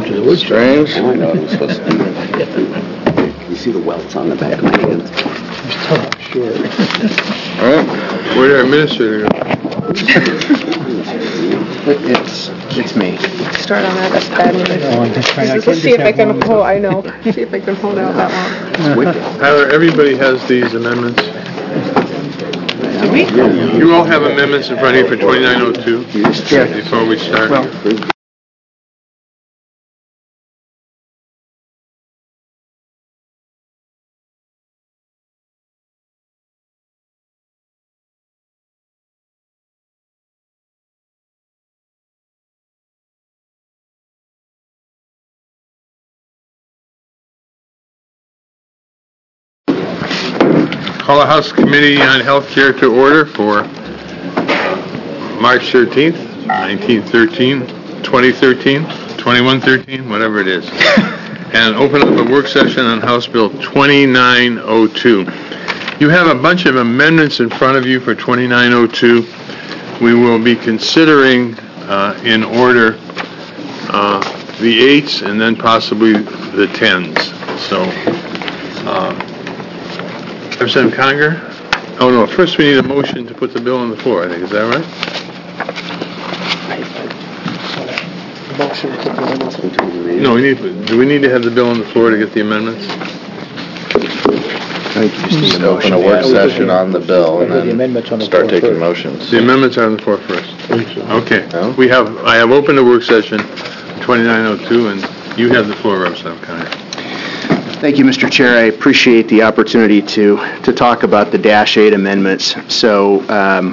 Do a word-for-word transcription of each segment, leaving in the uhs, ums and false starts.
to the wood shop. Strange. I know it was supposed to be. You see the welts on the back of my hands? Sure. All right. Where did our administrator go? It's it's me. Start on that. That's bad news. No, I'm just trying. I Let's can't see just if I have can one. hold. I know. See if I can hold out that long. It's wicked. Tyler, everybody has these amendments. Do we? You all have amendments in front of you for twenty-nine oh two Yeah. before we start. Well, Call a House Committee on Health Care to order for March thirteenth, nineteen thirteen, twenty thirteen, twenty-one thirteen, whatever it is. And open up a work session on House Bill twenty-nine oh two. You have a bunch of amendments in front of you for twenty-nine oh two. We will be considering uh, in order uh, the eights and then possibly the tens. So, uh, Representative Conger? Oh, no, first we need a motion to put the bill on the floor, I think. Is that right? Motion to put the amendments on. No, we need, do we need to have the bill on the floor to get the amendments? I think you just need Just a open motion. a work Yeah, session on the bill and Put the amendments on then the start floor taking first. motions. The amendments are on the floor first. Okay. No? We have, I have opened a work session, twenty-nine oh two, and you have the floor, Representative Conger. Thank you, Mister Chair. I appreciate the opportunity to to talk about the Dash eight amendments. So, um,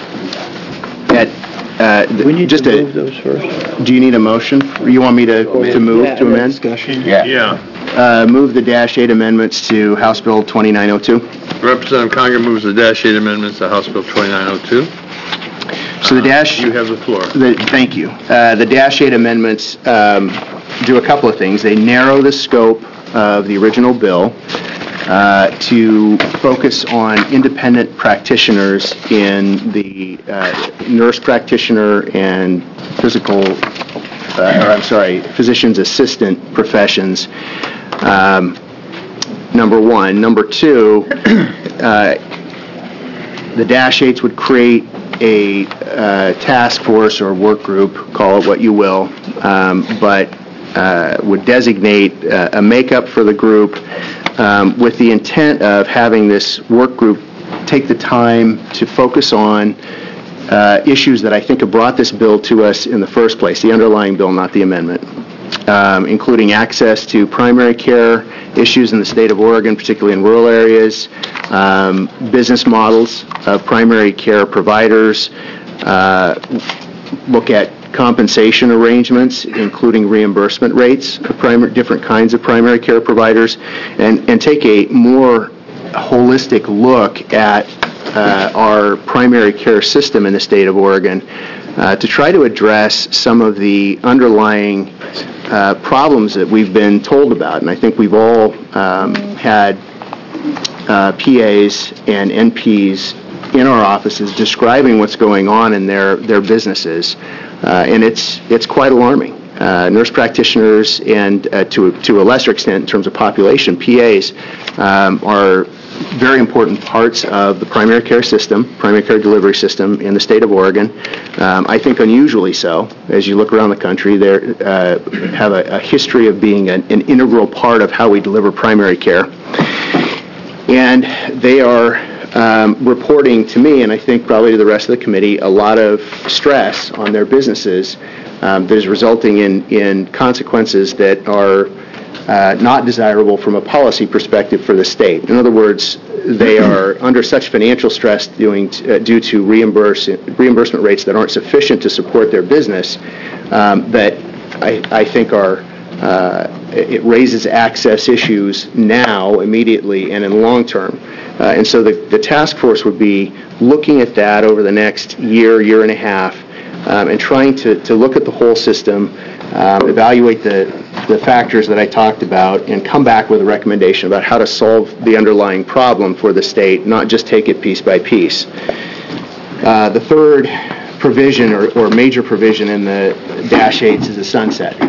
at uh, We need just to a, move those first. do you need a motion? Or you want me to to move Yeah, to amend? Discussion. Yeah. Yeah. Uh, move the Dash eight amendments to House Bill twenty-nine oh two. Representative Conger moves the Dash eight amendments to House Bill twenty-nine oh two. So the Dash. You have the floor. The, thank you. Uh, the Dash eight amendments um, do a couple of things. They narrow the scope of the original bill uh, to focus on independent practitioners in the uh, nurse practitioner and physical, uh, or I'm sorry, physician's assistant professions. Um, number one. Number two, uh, the Dash eights would create a uh, task force or work group, call it what you will, um, but uh, would designate uh, a makeup for the group um, with the intent of having this work group take the time to focus on uh, issues that I think have brought this bill to us in the first place, the underlying bill, not the amendment, um, including access to primary care issues in the state of Oregon, particularly in rural areas, um, business models of primary care providers, uh, look at compensation arrangements, including reimbursement rates of primary, different kinds of primary care providers, and, and take a more holistic look at uh, our primary care system in the state of Oregon uh, to try to address some of the underlying uh, problems that we've been told about. And I think we've all um, had uh, P As and N Ps in our offices describing what's going on in their, their businesses. Uh, and it's it's quite alarming. Uh, nurse practitioners and uh, to, to a lesser extent in terms of population, P As um, are very important parts of the primary care system, primary care delivery system in the state of Oregon. Um, I think unusually so. As you look around the country, they uh, have a, a history of being an, an integral part of how we deliver primary care. And they are um, reporting to me, and I think probably to the rest of the committee, a lot of stress on their businesses um, that is resulting in, in consequences that are Uh, not desirable from a policy perspective for the state. In other words, they are under such financial stress doing t- uh, due to reimburse, reimbursement rates that aren't sufficient to support their business um, that I, I think are, uh, it raises access issues now, immediately, and in the long term. Uh, and so the, the task force would be looking at that over the next year, year and a half, um, and trying to, to look at the whole system, um, evaluate the the factors that I talked about, and come back with a recommendation about how to solve the underlying problem for the state, not just take it piece by piece. Uh, the third provision or, or major provision in the Dash eights is a sunset.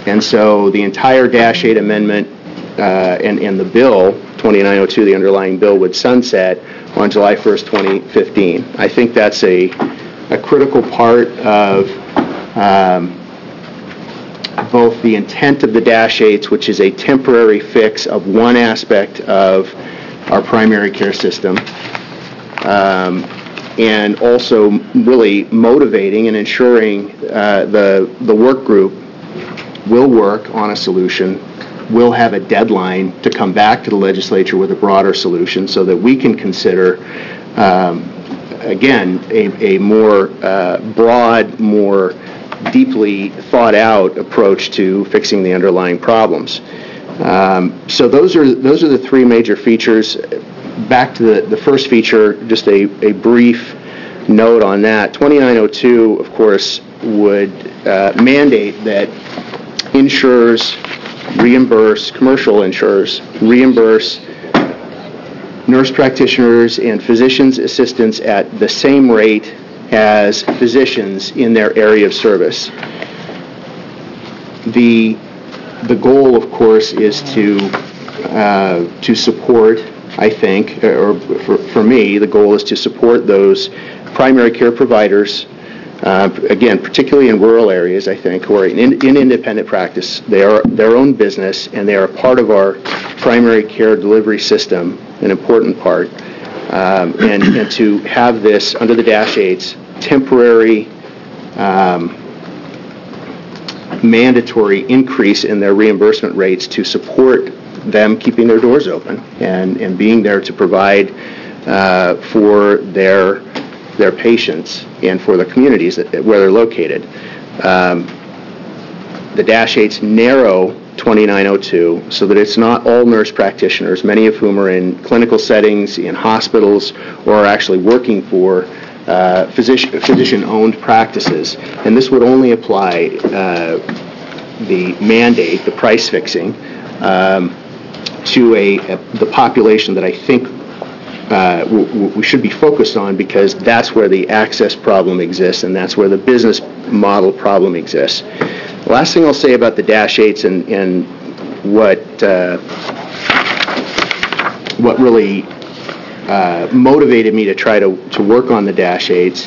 And so the entire Dash eight amendment uh, and, and the bill, twenty-nine oh two, the underlying bill, would sunset on July first, twenty fifteen. I think that's a, a critical part of um, both the intent of the Dash eights, which is a temporary fix of one aspect of our primary care system, um, and also really motivating and ensuring uh, the, the work group will work on a solution, will have a deadline to come back to the legislature with a broader solution so that we can consider, um, again, a, a more uh, broad, more deeply thought out approach to fixing the underlying problems. Um, so those are those are the three major features. Back to the, the first feature, just a, a brief note on that. twenty-nine oh two, of course, would uh, mandate that insurers reimburse, commercial insurers reimburse nurse practitioners and physicians' assistants at the same rate as physicians in their area of service. The, the goal, of course, is to, uh, to support, I think, or for, for me, the goal is to support those primary care providers, uh, again, particularly in rural areas, I think, who are in, in independent practice. They are their own business, and they are a part of our primary care delivery system, an important part. Um, and, and to have this, under the Dash eights, temporary um, mandatory increase in their reimbursement rates to support them keeping their doors open and, and being there to provide uh, for their their patients and for the communities that, where they're located. Um, the Dash eights narrow twenty-nine oh two so that it's not all nurse practitioners, many of whom are in clinical settings, in hospitals, or are actually working for uh, physician, physician-owned practices. And this would only apply uh, the mandate, the price fixing, um, to a, a the population that I think uh, w- w- we should be focused on, because that's where the access problem exists and that's where the business model problem exists. The last thing I'll say about the Dash eights and, and what uh, what really uh, motivated me to try to, to work on the Dash eights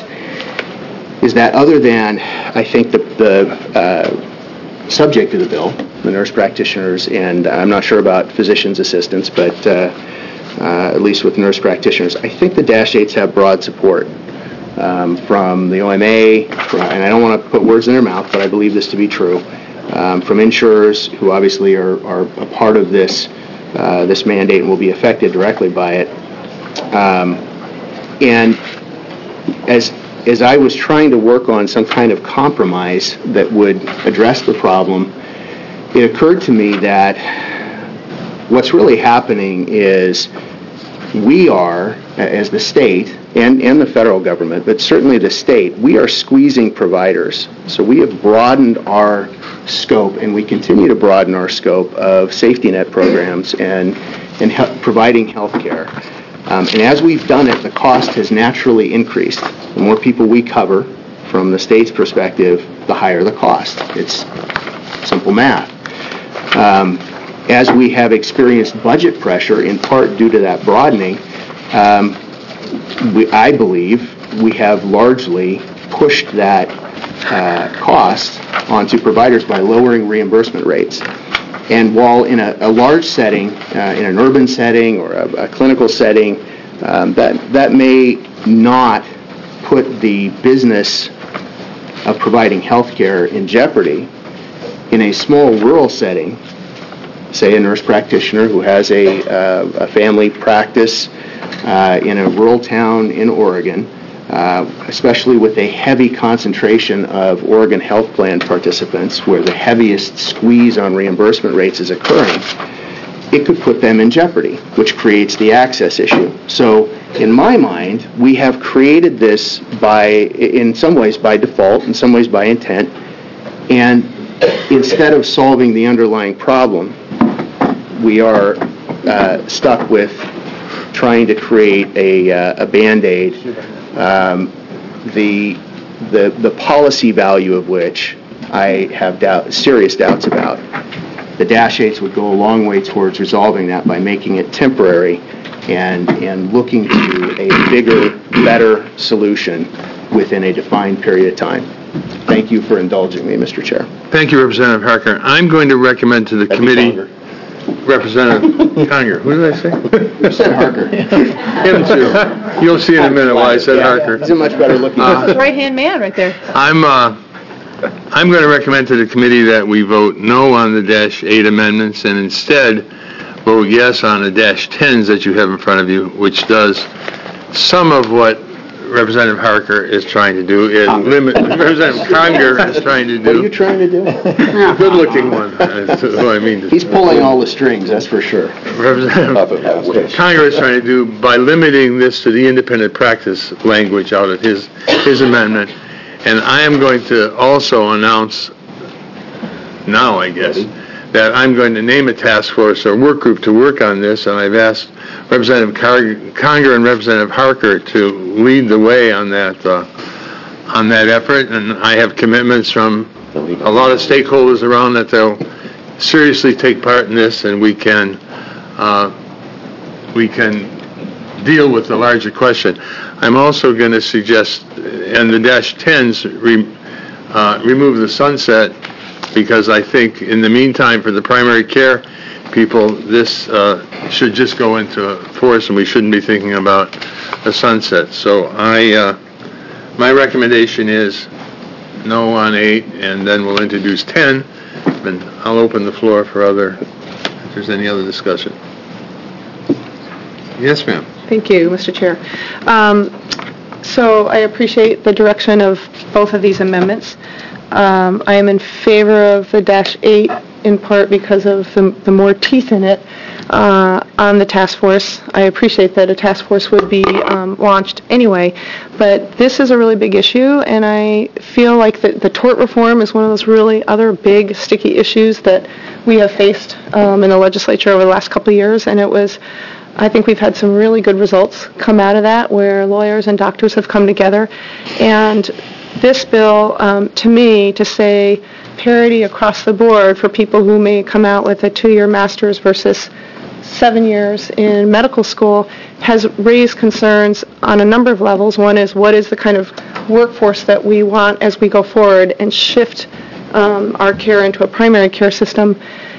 is that, other than, I think, the, the uh, subject of the bill, the nurse practitioners, and I'm not sure about physicians' assistants, but uh, uh, at least with nurse practitioners, I think the Dash eights have broad support. Um, from the O M A, and I don't want to put words in their mouth, but I believe this to be true, um, from insurers who obviously are, are a part of this uh, this mandate and will be affected directly by it. Um, and as as I was trying to work on some kind of compromise that would address the problem, it occurred to me that what's really happening is we are, as the state, and, and the federal government, but certainly the state, we are squeezing providers. So we have broadened our scope, and we continue to broaden our scope of safety net programs and, and he- providing health care. Um, and as we've done it, the cost has naturally increased. The more people we cover, from the state's perspective, the higher the cost. It's simple math. Um, as we have experienced budget pressure, in part due to that broadening, um, we, I believe we have largely pushed that uh, cost onto providers by lowering reimbursement rates. And while in a, a large setting, uh, in an urban setting or a, a clinical setting, um, that, that may not put the business of providing health care in jeopardy, in a small rural setting, say a nurse practitioner who has a, uh, a family practice uh, in a rural town in Oregon, uh, especially with a heavy concentration of Oregon Health Plan participants, where the heaviest squeeze on reimbursement rates is occurring, it could put them in jeopardy, which creates the access issue. So in my mind, we have created this by, in some ways by default, in some ways by intent, and instead of solving the underlying problem, we are uh, stuck with trying to create a, uh, a Band-Aid, um, the, the, the policy value of which I have doubt, serious doubts about. The dash eights would go a long way towards resolving that by making it temporary and, and looking to a bigger, better solution within a defined period of time. Thank you for indulging me, Mister Chair. Thank you, Representative Harker. I'm going to recommend to the That'd be committee, longer. Representative Conger, who did I say? Representative Harker. Him too. You'll see in a minute why I said Harker. He's a much better looking. That's his right-hand man right there. I'm, uh, I'm going to recommend to the committee that we vote no on the dash eight amendments and instead vote yes on the dash tens that you have in front of you, which does some of what Representative Harker is trying to do, is limit, Representative Conger is trying to What are you do. trying to do? Good-looking one, that's what I mean to He's pulling all the strings, that's for sure. Representative Conger is trying to do by limiting this to the independent practice language out of his, his amendment. And I am going to also announce now, I guess, that I'm going to name a task force or work group to work on this, and I've asked Representative Conger and Representative Harker to lead the way on that, uh, on that effort, and I have commitments from a lot of stakeholders around that they'll seriously take part in this, and we can, uh, we can deal with the larger question. I'm also going to suggest, and the dash tens, re, uh, remove the sunset, because I think in the meantime, for the primary care people, this uh, should just go into force, and we shouldn't be thinking about a sunset. So I, uh, my recommendation is no on eight, and then we'll introduce ten, and I'll open the floor for other, if there's any other discussion. Yes, ma'am. Thank you, Mister Chair. Um, So I appreciate the direction of both of these amendments. Um, I am in favor of the dash eight in part because of the, the more teeth in it uh, on the task force. I appreciate that a task force would be um, launched anyway, but this is a really big issue, and I feel like the, the tort reform is one of those really other big sticky issues that we have faced um, in the legislature over the last couple of years, and it was I think we've had some really good results come out of that where lawyers and doctors have come together. And this bill, um, to me, to say parity across the board for people who may come out with a two-year master's versus seven years in medical school has raised concerns on a number of levels. One is what is the kind of workforce that we want as we go forward and shift um, our care into a primary care system.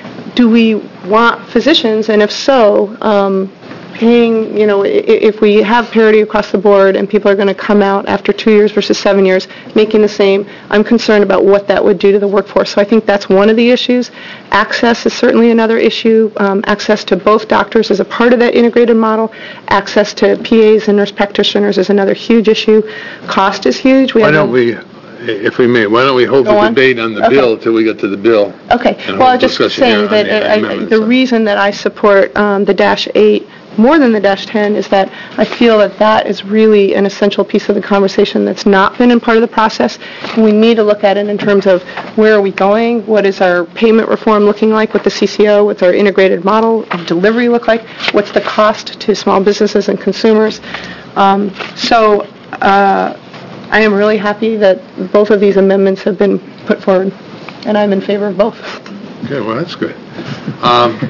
Do we want physicians, and if so, um, paying, you know, if we have parity across the board and people are going to come out after two years versus seven years making the same, I'm concerned about what that would do to the workforce. So I think that's one of the issues. Access is certainly another issue. Um, access to both doctors is a part of that integrated model. Access to P As and nurse practitioners is another huge issue. Cost is huge. We Why have don't a- we, if we may, why don't we hold Go the on. debate on the Okay. bill till we get to the bill? Okay. and Well, hold I'm just discussion here saying on that the I- I- amendments. the reason that I support um, the dash eight more than the dash ten is that I feel that that is really an essential piece of the conversation that's not been in part of the process. And we need to look at it in terms of where are we going, what is our payment reform looking like with the C C O, what's our integrated model of delivery look like, what's the cost to small businesses and consumers. Um, so uh, I am really happy that both of these amendments have been put forward, and I'm in favor of both. Okay, well, that's good. Um,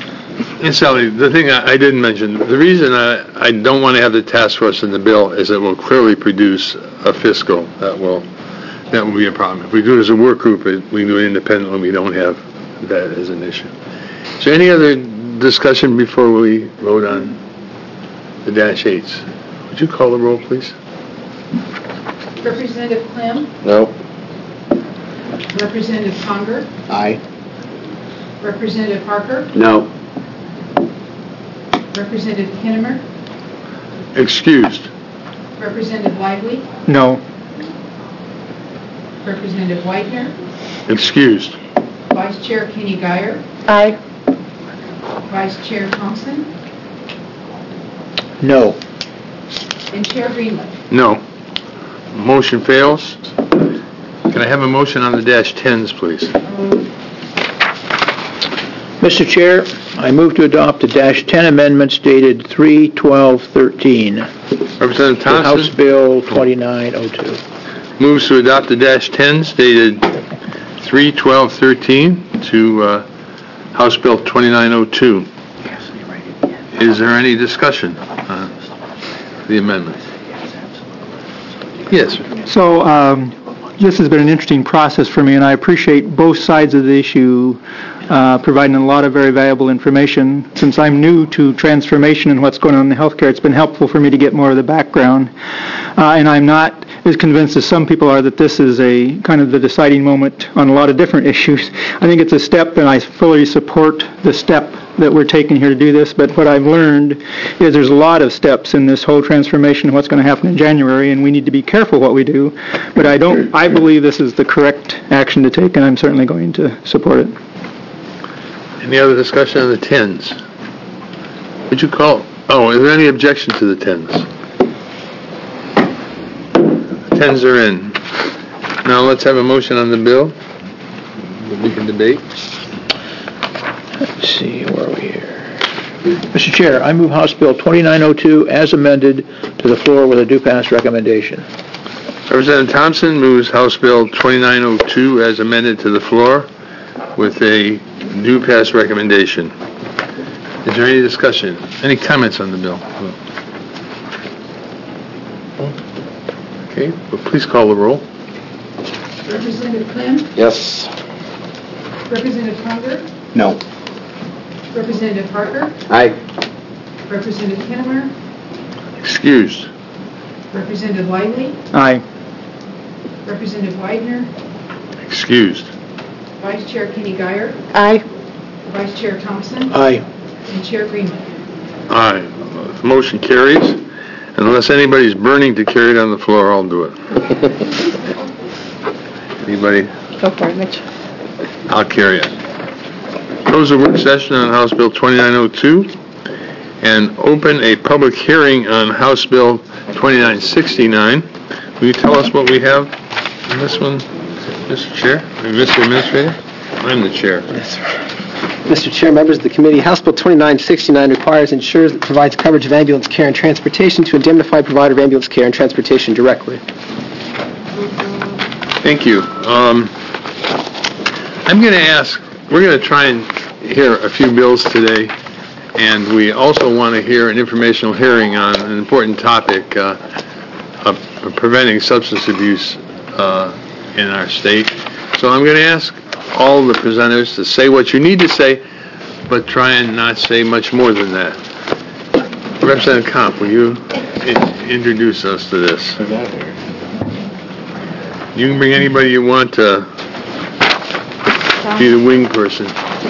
And Sally, the thing I I didn't mention, the reason I I don't want to have the task force in the bill is it will clearly produce a fiscal that will, that will be a problem. If we do it as a work group, it- we do it independently, we don't have that as an issue. Is there any other discussion before we vote on the dash eights? Would you call the roll, please? Representative Clem, No. Representative Conger, Aye. Representative Harker, No. Representative Kinnemer, Excused. Representative Lively, No. Representative Whitener, Excused. Vice Chair Kenny Guyer, Aye. Vice Chair Thompson, No. and Chair Greenlee. No. Motion fails. Can I have a motion on the dash tens, please? Mister Chair, I move to adopt the dash ten amendments dated three twelve thirteen. Representative to House Thompson Bill twenty-nine oh two. moves to adopt the dash tens dated three twelve thirteen to uh, House Bill twenty-nine oh two. Is there any discussion on the amendment? Yes, sir. So um, this has been an interesting process for me, and I appreciate both sides of the issue uh, providing a lot of very valuable information. Since I'm new to transformation and what's going on in the healthcare, it's been helpful for me to get more of the background. Uh, and I'm not as convinced as some people are that this is a kind of the deciding moment on a lot of different issues. I think it's a step, and I fully support the step that we're taking here to do this, but what I've learned is there's a lot of steps in this whole transformation of what's going to happen in January, and we need to be careful what we do. But I don't, I believe this is the correct action to take, and I'm certainly going to support it. Any other discussion on the tens? Would you call, oh, is there any objection to the tens? Tens are in. Now let's have a motion on the bill that we can debate. Let's see, where are we here? Mister Chair, I move House Bill twenty-nine oh two as amended to the floor with a do pass recommendation. Representative Thompson moves House Bill twenty-nine oh two as amended to the floor with a do pass recommendation. Is there any discussion? Any comments on the bill? Okay, well, please call the roll. Representative Klim? Yes. Representative Hunger? No. Representative Parker? Aye. Representative Kinnemer? Excused. Representative Wiley? Aye. Representative Widener? Excused. Vice Chair Kenny Guyer? Aye. Vice Chair Thompson? Aye. And Chair Greenman. Aye. The motion carries. Unless anybody's burning to carry it on the floor, I'll do it. Anybody? Go for it, Mitch. I'll carry it. Close the work session on House Bill twenty-nine oh two and open a public hearing on House Bill twenty-nine sixty-nine. Will you tell us what we have in this one, Mister Chair? Or Mister Administrator? I'm the chair. Mister Chair, members of the committee, House Bill twenty-nine sixty-nine requires insurers that provides coverage of ambulance care and transportation to indemnify provider of ambulance care and transportation directly. Thank you. Um, I'm going to ask, we're going to try and hear a few bills today, and we also want to hear an informational hearing on an important topic uh, of preventing substance abuse uh, in our state. So I'm going to ask all the presenters to say what you need to say, but try and not say much more than that. Representative Comp, will you I- introduce us to this? You can bring anybody you want to be the wing person.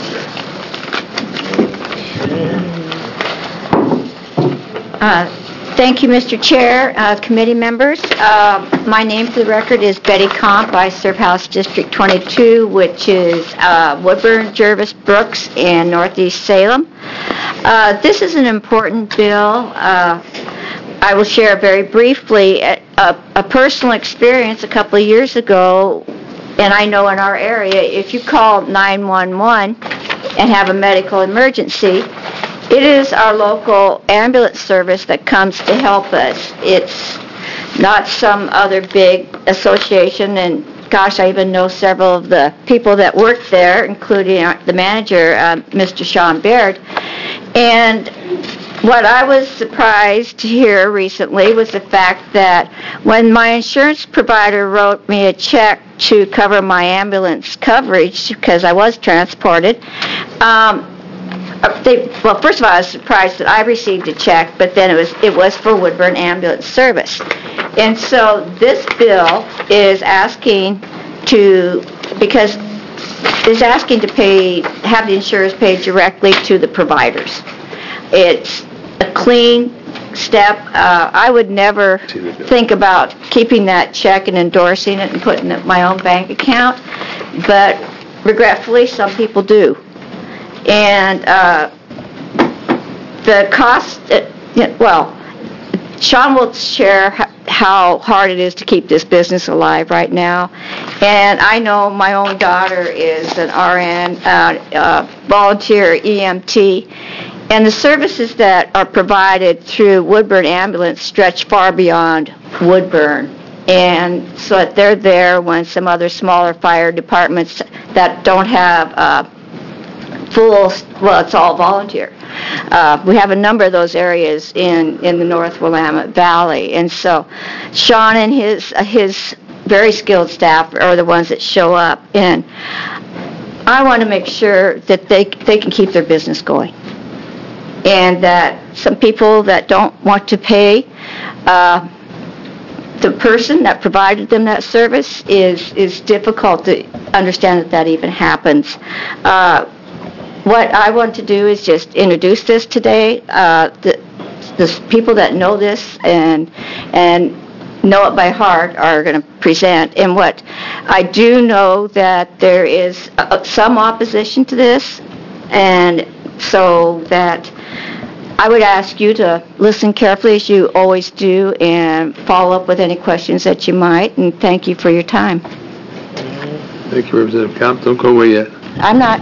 Uh, Thank you, Mister Chair, uh, committee members. Uh, My name for the record is Betty Comp. I serve House District twenty-two, which is uh, Woodburn, Jervis, Brooks, and Northeast Salem. Uh, This is an important bill. Uh, I will share very briefly a, a, a personal experience a couple of years ago, and I know in our area, if you call nine one one and have a medical emergency, it is our local ambulance service that comes to help us. It's not some other big association, and gosh, I even know several of the people that work there, including our, the manager, uh, Mister Sean Baird. And what I was surprised to hear recently was the fact that when my insurance provider wrote me a check to cover my ambulance coverage, because I was transported, um, They, well, first of all, I was surprised that I received a check, but then it was it was for Woodburn Ambulance Service. And so this bill is asking to, because is asking to pay, have the insurers pay directly to the providers. It's a clean step. Uh, I would never think about keeping that check and endorsing it and putting it in my own bank account, but regretfully, some people do. And uh, the cost, uh, well, Sean will share how hard it is to keep this business alive right now. And I know my own daughter is an R N, uh, uh, volunteer E M T, and the services that are provided through Woodburn Ambulance stretch far beyond Woodburn. And so they're there when some other smaller fire departments that don't have uh, full, well, it's all volunteer. Uh, we have a number of those areas in, in the North Willamette Valley, and so Sean and his uh, his very skilled staff are the ones that show up, and I want to make sure that they they can keep their business going, and that some people that don't want to pay uh, the person that provided them that service is is difficult to understand that that even happens. Uh, What I want to do is just introduce this today. Uh, the, the people that know this and and know it by heart are going to present. And what I do know that there is uh, some opposition to this, and so that I would ask you to listen carefully as you always do and follow up with any questions that you might. And thank you for your time. Thank you, Representative Comp. Don't go away yet. I'm not.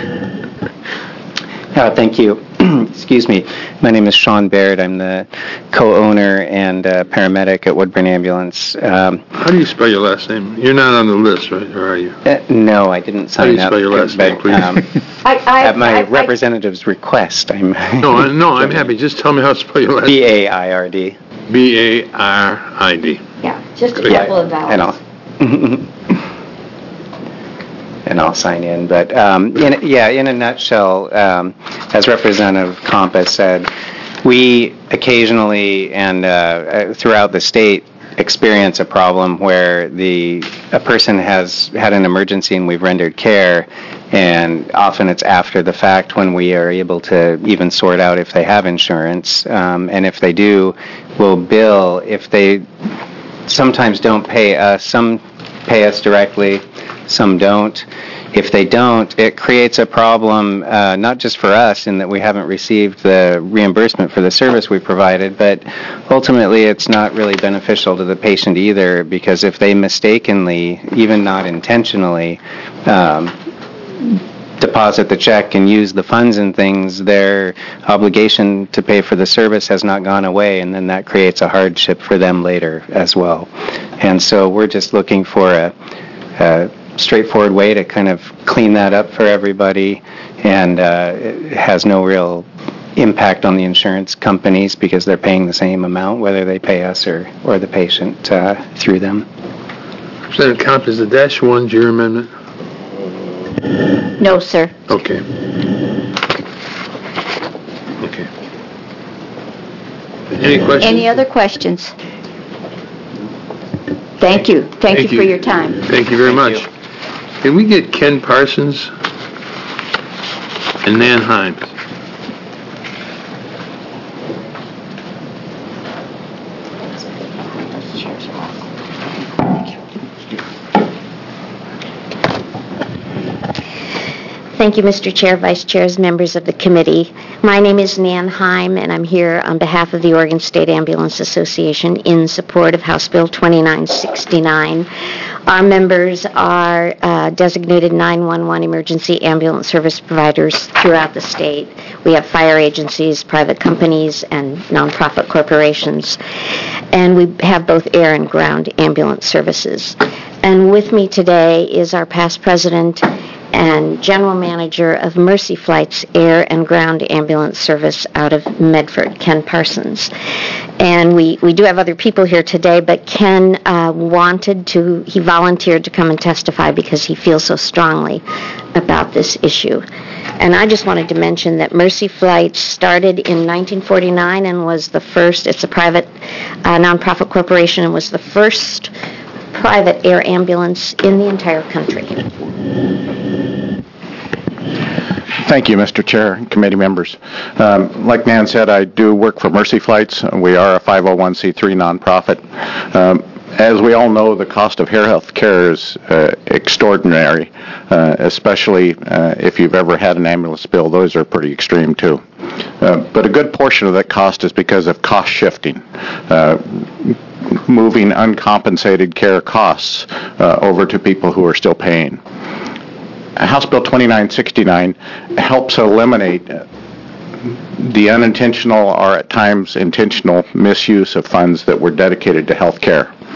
Uh, thank you. Excuse me. My name is Sean Baird. I'm the co-owner and uh, paramedic at Woodburn Ambulance. Um, How do you spell your last name? You're not on the list, right? Or are you? uh, no, I didn't How do sign you up. spell your last but, name, please? um, I, I, at my I, representative's request, I'm No, I- no, I'm happy. Just tell me how to spell your last B A I R D. B A R I D. I, yeah, just a Great. couple of vowels. And I'll and I'll sign in. But um, in, yeah, in a nutshell, um, as Representative Compa said, we occasionally and uh, throughout the state experience a problem where the a person has had an emergency and we've rendered care, and often it's after the fact when we are able to even sort out if they have insurance, um, and if they do, we'll bill. If they sometimes don't pay us, some pay us directly, some don't. If they don't, it creates a problem, uh, not just for us in that we haven't received the reimbursement for the service we provided, but ultimately it's not really beneficial to the patient either, because if they mistakenly, even not intentionally, um, deposit the check and use the funds and things, their obligation to pay for the service has not gone away, and then that creates a hardship for them later as well. And so we're just looking for a, a straightforward way to kind of clean that up for everybody, and uh, it has no real impact on the insurance companies because they're paying the same amount whether they pay us or, or the patient uh, through them. Representative Comp, is the dash one your amendment? No, sir. Okay. Okay. Any questions? Any other questions? Thank you. Thank, you for your time. Thank you very much. Can we get Ken Parsons and Nan Himes? Thank you, Mister Chair, Vice Chairs, members of the committee. My name is Nan Heim, and I'm here on behalf of the Oregon State Ambulance Association in support of House Bill twenty-nine sixty-nine. Our members are uh, designated nine one one emergency ambulance service providers throughout the state. We have fire agencies, private companies, and nonprofit corporations. And we have both air and ground ambulance services. And with me today is our past president and general manager of Mercy Flight's air and ground ambulance service out of Medford, Ken Parsons. And we, we do have other people here today, but Ken uh, wanted to, he volunteered to come and testify because he feels so strongly about this issue. And I just wanted to mention that Mercy Flight started in nineteen forty-nine and was the first, it's a private uh, nonprofit corporation, and was the first private air ambulance in the entire country. Thank you, Mister Chair and committee members. Um, like Nan said, I do work for Mercy Flights. We are a five oh one c three nonprofit. Um, as we all know, the cost of health care is uh, extraordinary, uh, especially uh, if you've ever had an ambulance bill. Those are pretty extreme, too. Uh, but a good portion of that cost is because of cost shifting. Uh, moving uncompensated care costs uh, over to people who are still paying. House Bill twenty-nine sixty-nine helps eliminate the unintentional or at times intentional misuse of funds that were dedicated to health care.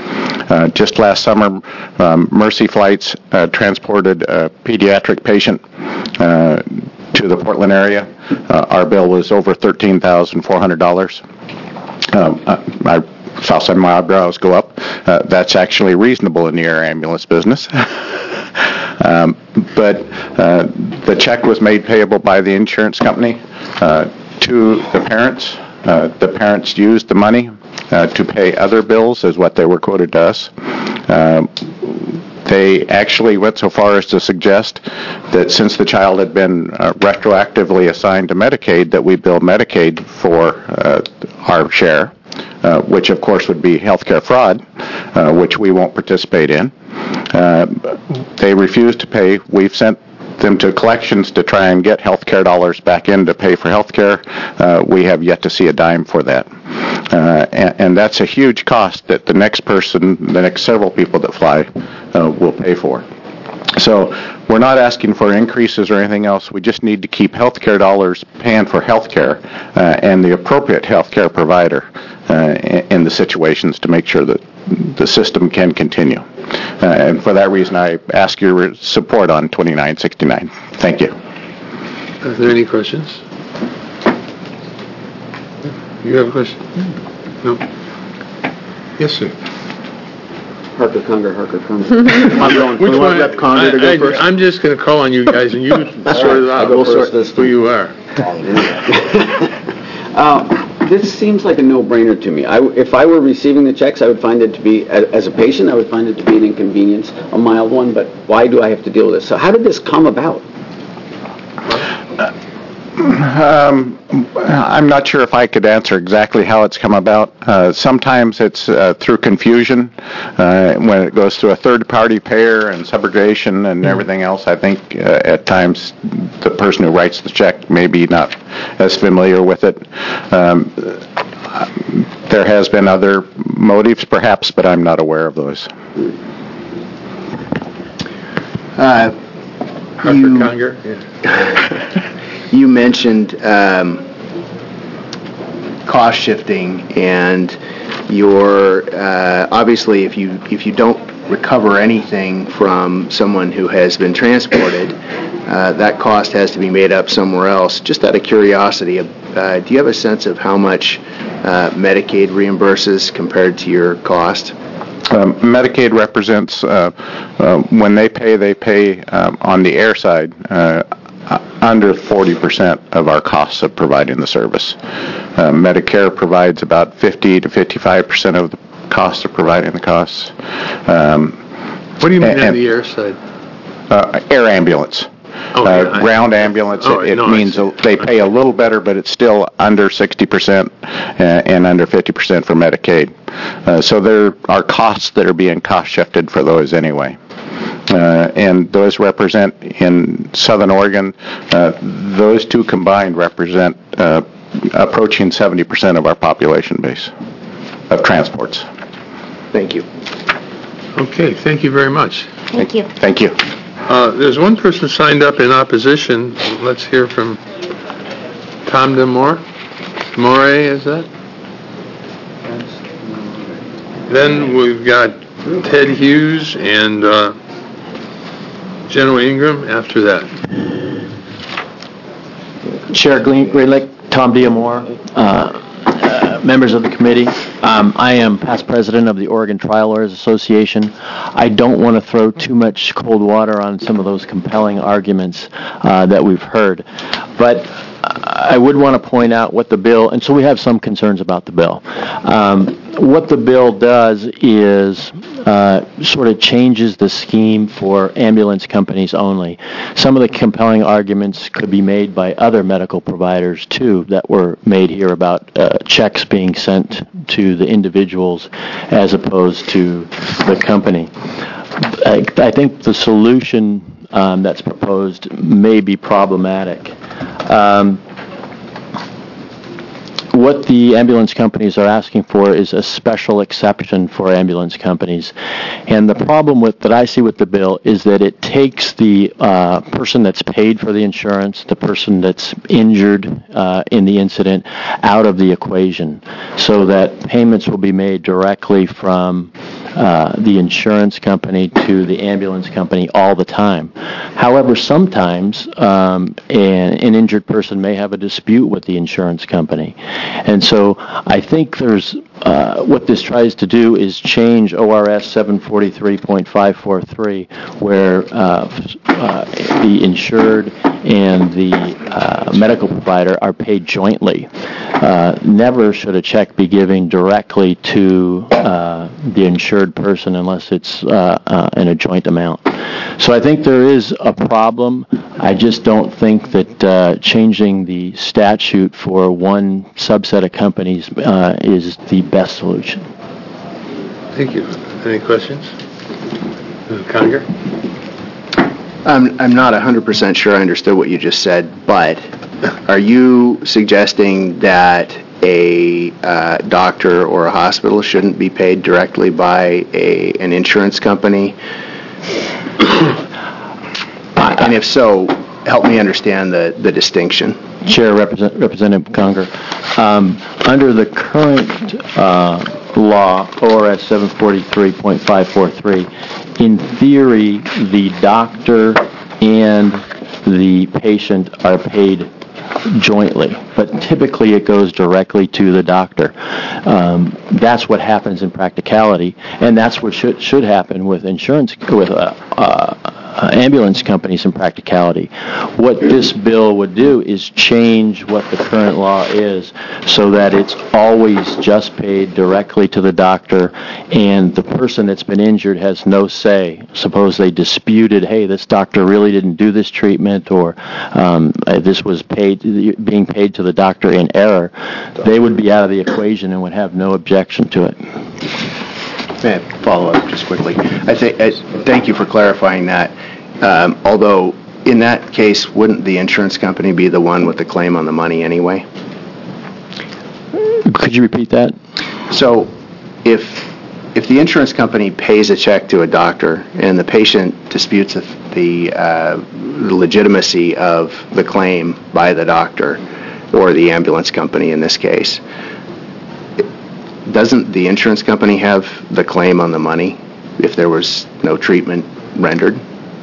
Uh, just last summer, um, Mercy Flights uh, transported a pediatric patient uh, to the Portland area. Uh, our bill was over thirteen thousand four hundred dollars. Um, I, I saw some of my eyebrows go up. Uh, that's actually reasonable in the air ambulance business. um, but uh, the check was made payable by the insurance company uh, to the parents. Uh, the parents used the money uh, to pay other bills, is what they were quoted to us. Uh, They actually went so far as to suggest that since the child had been uh, retroactively assigned to Medicaid, that we bill Medicaid for uh, our share, uh, which of course would be healthcare fraud, uh, which we won't participate in. Uh, they refused to pay. We've sent them to collections to try and get healthcare dollars back in to pay for healthcare. Uh, we have yet to see a dime for that. Uh, and, and that's a huge cost that the next person, the next several people that fly, uh, will pay for. So we're not asking for increases or anything else. We just need to keep healthcare dollars paying for healthcare uh, and the appropriate healthcare provider uh, in, in the situations to make sure that the system can continue. Uh, and for that reason, I ask your support on twenty-nine sixty-nine. Thank you. Are there any questions? You have a question? No? Yes, sir. Harker Conger, Harker Conger. I'm going. Which one? Left Conger to go first? I'm just going to call on you guys, and you sort it out. I'll go first this who you are. uh, this seems like a no-brainer to me. I, if I were receiving the checks, I would find it to be, as a patient, I would find it to be an inconvenience, a mild one, but why do I have to deal with this? So how did this come about? Um, I'm not sure if I could answer exactly how it's come about. Uh, sometimes it's uh, through confusion uh, when it goes through a third-party payer and subrogation and everything else. I think uh, at times the person who writes the check may be not as familiar with it. Um, there has been other motives, perhaps, but I'm not aware of those. Uh, Harker you, Conger? Yeah. You mentioned um, cost shifting, and your uh, obviously, if you if you don't recover anything from someone who has been transported, uh, that cost has to be made up somewhere else. Just out of curiosity, uh, do you have a sense of how much uh, Medicaid reimburses compared to your cost? Um, Medicaid represents uh, uh, when they pay, they pay um, on the air side. Uh, under forty percent of our costs of providing the service. Uh, Medicare provides about fifty to fifty-five percent of the cost of providing the costs. Um, what do you mean and, on the air side? Uh, air ambulance. Oh, uh, yeah, ground ambulance, oh, it, it no, means a, they pay a little better, but it's still under sixty percent uh, and under fifty percent for Medicaid. Uh, so there are costs that are being cost shifted for those anyway. Uh, and those represent, in Southern Oregon, uh, those two combined represent uh, approaching seventy percent of our population base of transports. Thank you. Okay, thank you very much. Thank you. Thank you. Uh, there's one person signed up in opposition. Let's hear from Tom DeMore. More, is that? Then we've got Ted Hughes and uh, General Ingram after that. Chair Greenlick, Tom Diamore, uh, uh, members of the committee. Um, I am past president of the Oregon Trial Lawyers Association. I don't want to throw too much cold water on some of those compelling arguments uh, that we've heard, but I would want to point out what the bill, and so we have some concerns about the bill. Um, what the bill does is uh, sort of changes the scheme for ambulance companies only. Some of the compelling arguments could be made by other medical providers, too, that were made here about uh, checks being sent to the individuals as opposed to the company. I, I think the solution um, that's proposed may be problematic. Um, what the ambulance companies are asking for is a special exception for ambulance companies. And the problem with that I see with the bill is that it takes the uh, person that's paid for the insurance, the person that's injured uh, in the incident, out of the equation, so that payments will be made directly from uh, the insurance company to the ambulance company all the time. However, sometimes um, an, an injured person may have a dispute with the insurance company. And so I think there's, uh, what this tries to do is change O R S seven forty-three point five four three, where uh, uh, the insured and the uh, medical provider are paid jointly. Uh, never should a check be given directly to uh, the insured person unless it's uh, uh, in a joint amount. So I think there is a problem. I just don't think that uh, changing the statute for one subset of companies uh, is the best solution. Thank you. Any questions? Conger? I'm, I'm not one hundred percent sure I understood what you just said, but are you suggesting that a uh, doctor or a hospital shouldn't be paid directly by a, an insurance company? And if so, help me understand the, the distinction. Chair, Represent, Representative Conger, um, under the current uh, law, O R S seven forty-three point five four three, in theory, the doctor and the patient are paid jointly, but typically it goes directly to the doctor. Um, that's what happens in practicality, and that's what should should happen with insurance, with uh, uh, uh, ambulance companies in practicality. What this bill would do is change what the current law is so that it's always just paid directly to the doctor, and the person that's been injured has no say. Suppose they disputed, hey, this doctor really didn't do this treatment, or um, this was paid, being paid to the doctor in error, they would be out of the equation and would have no objection to it. May I follow up just quickly? I think, I, thank you for clarifying that. Um, although, in that case, wouldn't the insurance company be the one with the claim on the money anyway? Could you repeat that? So, if if the insurance company pays a check to a doctor and the patient disputes the uh, legitimacy of the claim by the doctor, or the ambulance company in this case, doesn't the insurance company have the claim on the money if there was no treatment rendered?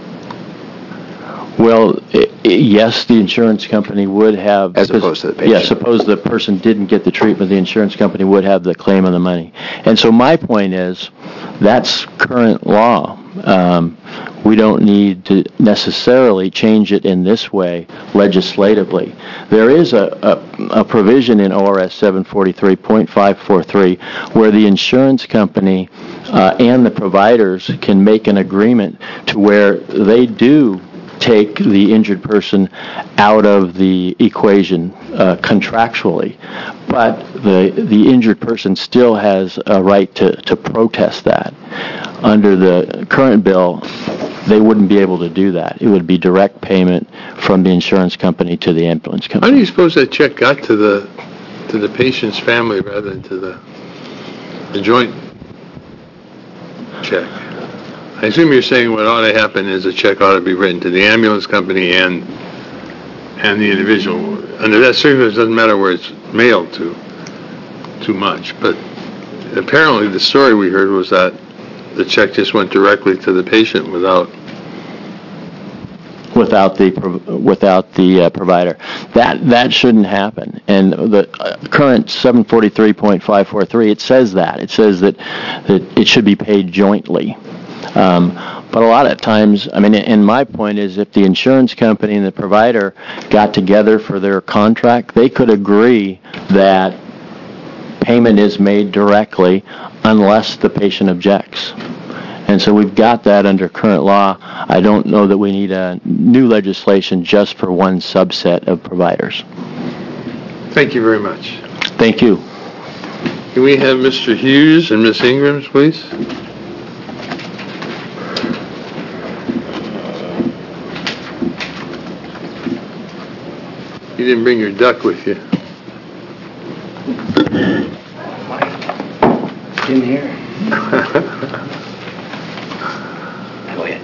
Well, I- I- yes, the insurance company would have... As opposed to the patient. Yeah, suppose the person didn't get the treatment, the insurance company would have the claim on the money. And so my point is, that's current law. Um, we don't need to necessarily change it in this way legislatively. There is a, a, a provision in O R S seven forty-three point five four three where the insurance company uh, and the providers can make an agreement to where they do take the injured person out of the equation uh, contractually, but the the injured person still has a right to, to protest that. Under the current bill, they wouldn't be able to do that. It would be direct payment from the insurance company to the ambulance How company. do you suppose that check got to the to the patient's family rather than to the the joint check? I assume you're saying what ought to happen is a check ought to be written to the ambulance company and and the individual. Under that circumstance, it doesn't matter where it's mailed to too much. But apparently the story we heard was that the check just went directly to the patient without... Without the pro- without the uh, provider, that that shouldn't happen. And the uh, current seven forty-three point five four three, it says that it says that that it should be paid jointly. Um, but a lot of times, I mean, and my point is, if the insurance company and the provider got together for their contract, they could agree that payment is made directly unless the patient objects. And so we've got that under current law. I don't know that we need a new legislation just for one subset of providers. Thank you very much. Thank you. Can we have Mister Hughes and Miz Ingrams, please? You didn't bring your duck with you.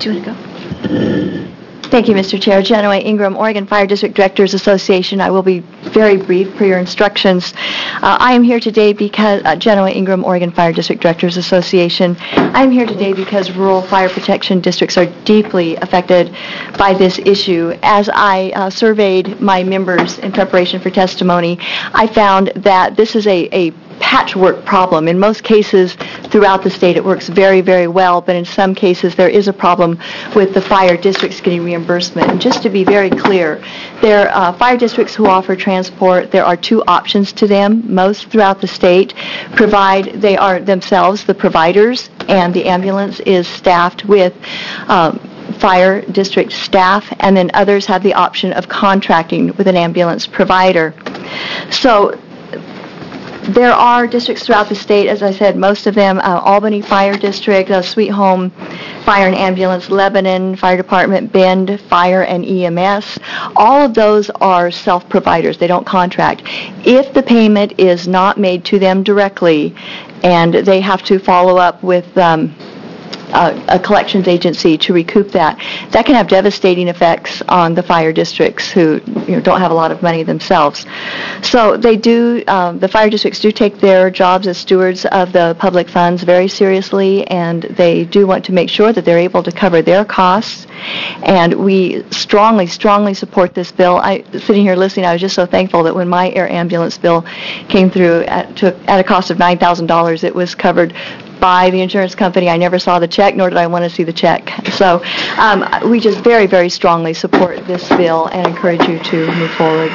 Do you want to go? Thank you, Mister Chair. Genoa Ingram, Oregon Fire District Directors Association. I will be very brief per your instructions. Uh, I am here today because, uh, Genoa Ingram, Oregon Fire District Directors Association. I am here today because rural fire protection districts are deeply affected by this issue. As I uh, surveyed my members in preparation for testimony, I found that this is a, a patchwork problem. In most cases throughout the state it works very, very well, but in some cases there is a problem with the fire districts getting reimbursement. And just to be very clear, there are uh, fire districts who offer transport. There are two options to them. Most throughout the state provide, they are themselves the providers, and the ambulance is staffed with um, fire district staff, and then others have the option of contracting with an ambulance provider. So there are districts throughout the state, as I said, most of them, uh, Albany Fire District, uh, Sweet Home Fire and Ambulance, Lebanon Fire Department, Bend Fire and E M S. All of those are self-providers. They don't contract. If the payment is not made to them directly and they have to follow up with um, Uh, a collections agency to recoup that, that can have devastating effects on the fire districts who you know, don't have a lot of money themselves. So they do, um, the fire districts do take their jobs as stewards of the public funds very seriously, and they do want to make sure that they're able to cover their costs. And we strongly, strongly support this bill. I, sitting here listening, I was just so thankful that when my air ambulance bill came through at, to, at a cost of nine thousand dollars, it was covered by the insurance company. I never saw the check, nor did I want to see the check. So um, we just very, very strongly support this bill and encourage you to move forward.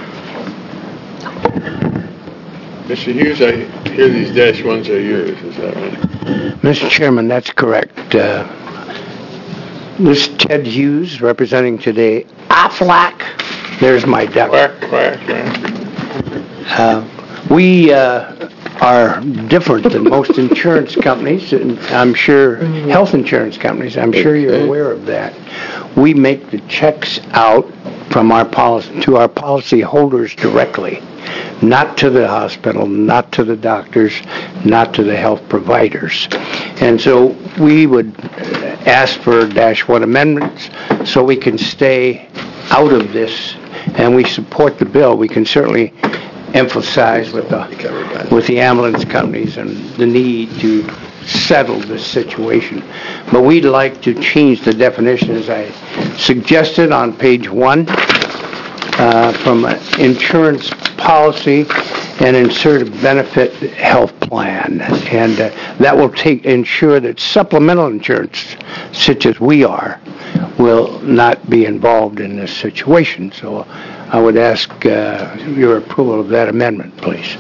Mister Hughes, I hear these dash ones are yours, is that right? Mister Chairman, that's correct. Uh, this is Ted Hughes, representing today Aflac. There's my duck. Quack, quack, quack. Uh, we uh, are different than most insurance companies, and I'm sure health insurance companies. I'm sure you're aware of that. We make the checks out from our policy to our policy holders directly, not to the hospital, not to the doctors, not to the health providers. And so we would ask for dash one amendments so we can stay out of this, and we support the bill. We can certainly emphasize with the with the ambulance companies and the need to settle this situation. But we'd like to change the definition, as I suggested on page one, uh, from an insurance policy and insert a benefit health plan. And uh, that will take ensure that supplemental insurance, such as we are, will not be involved in this situation. So I would ask uh, your approval of that amendment, please.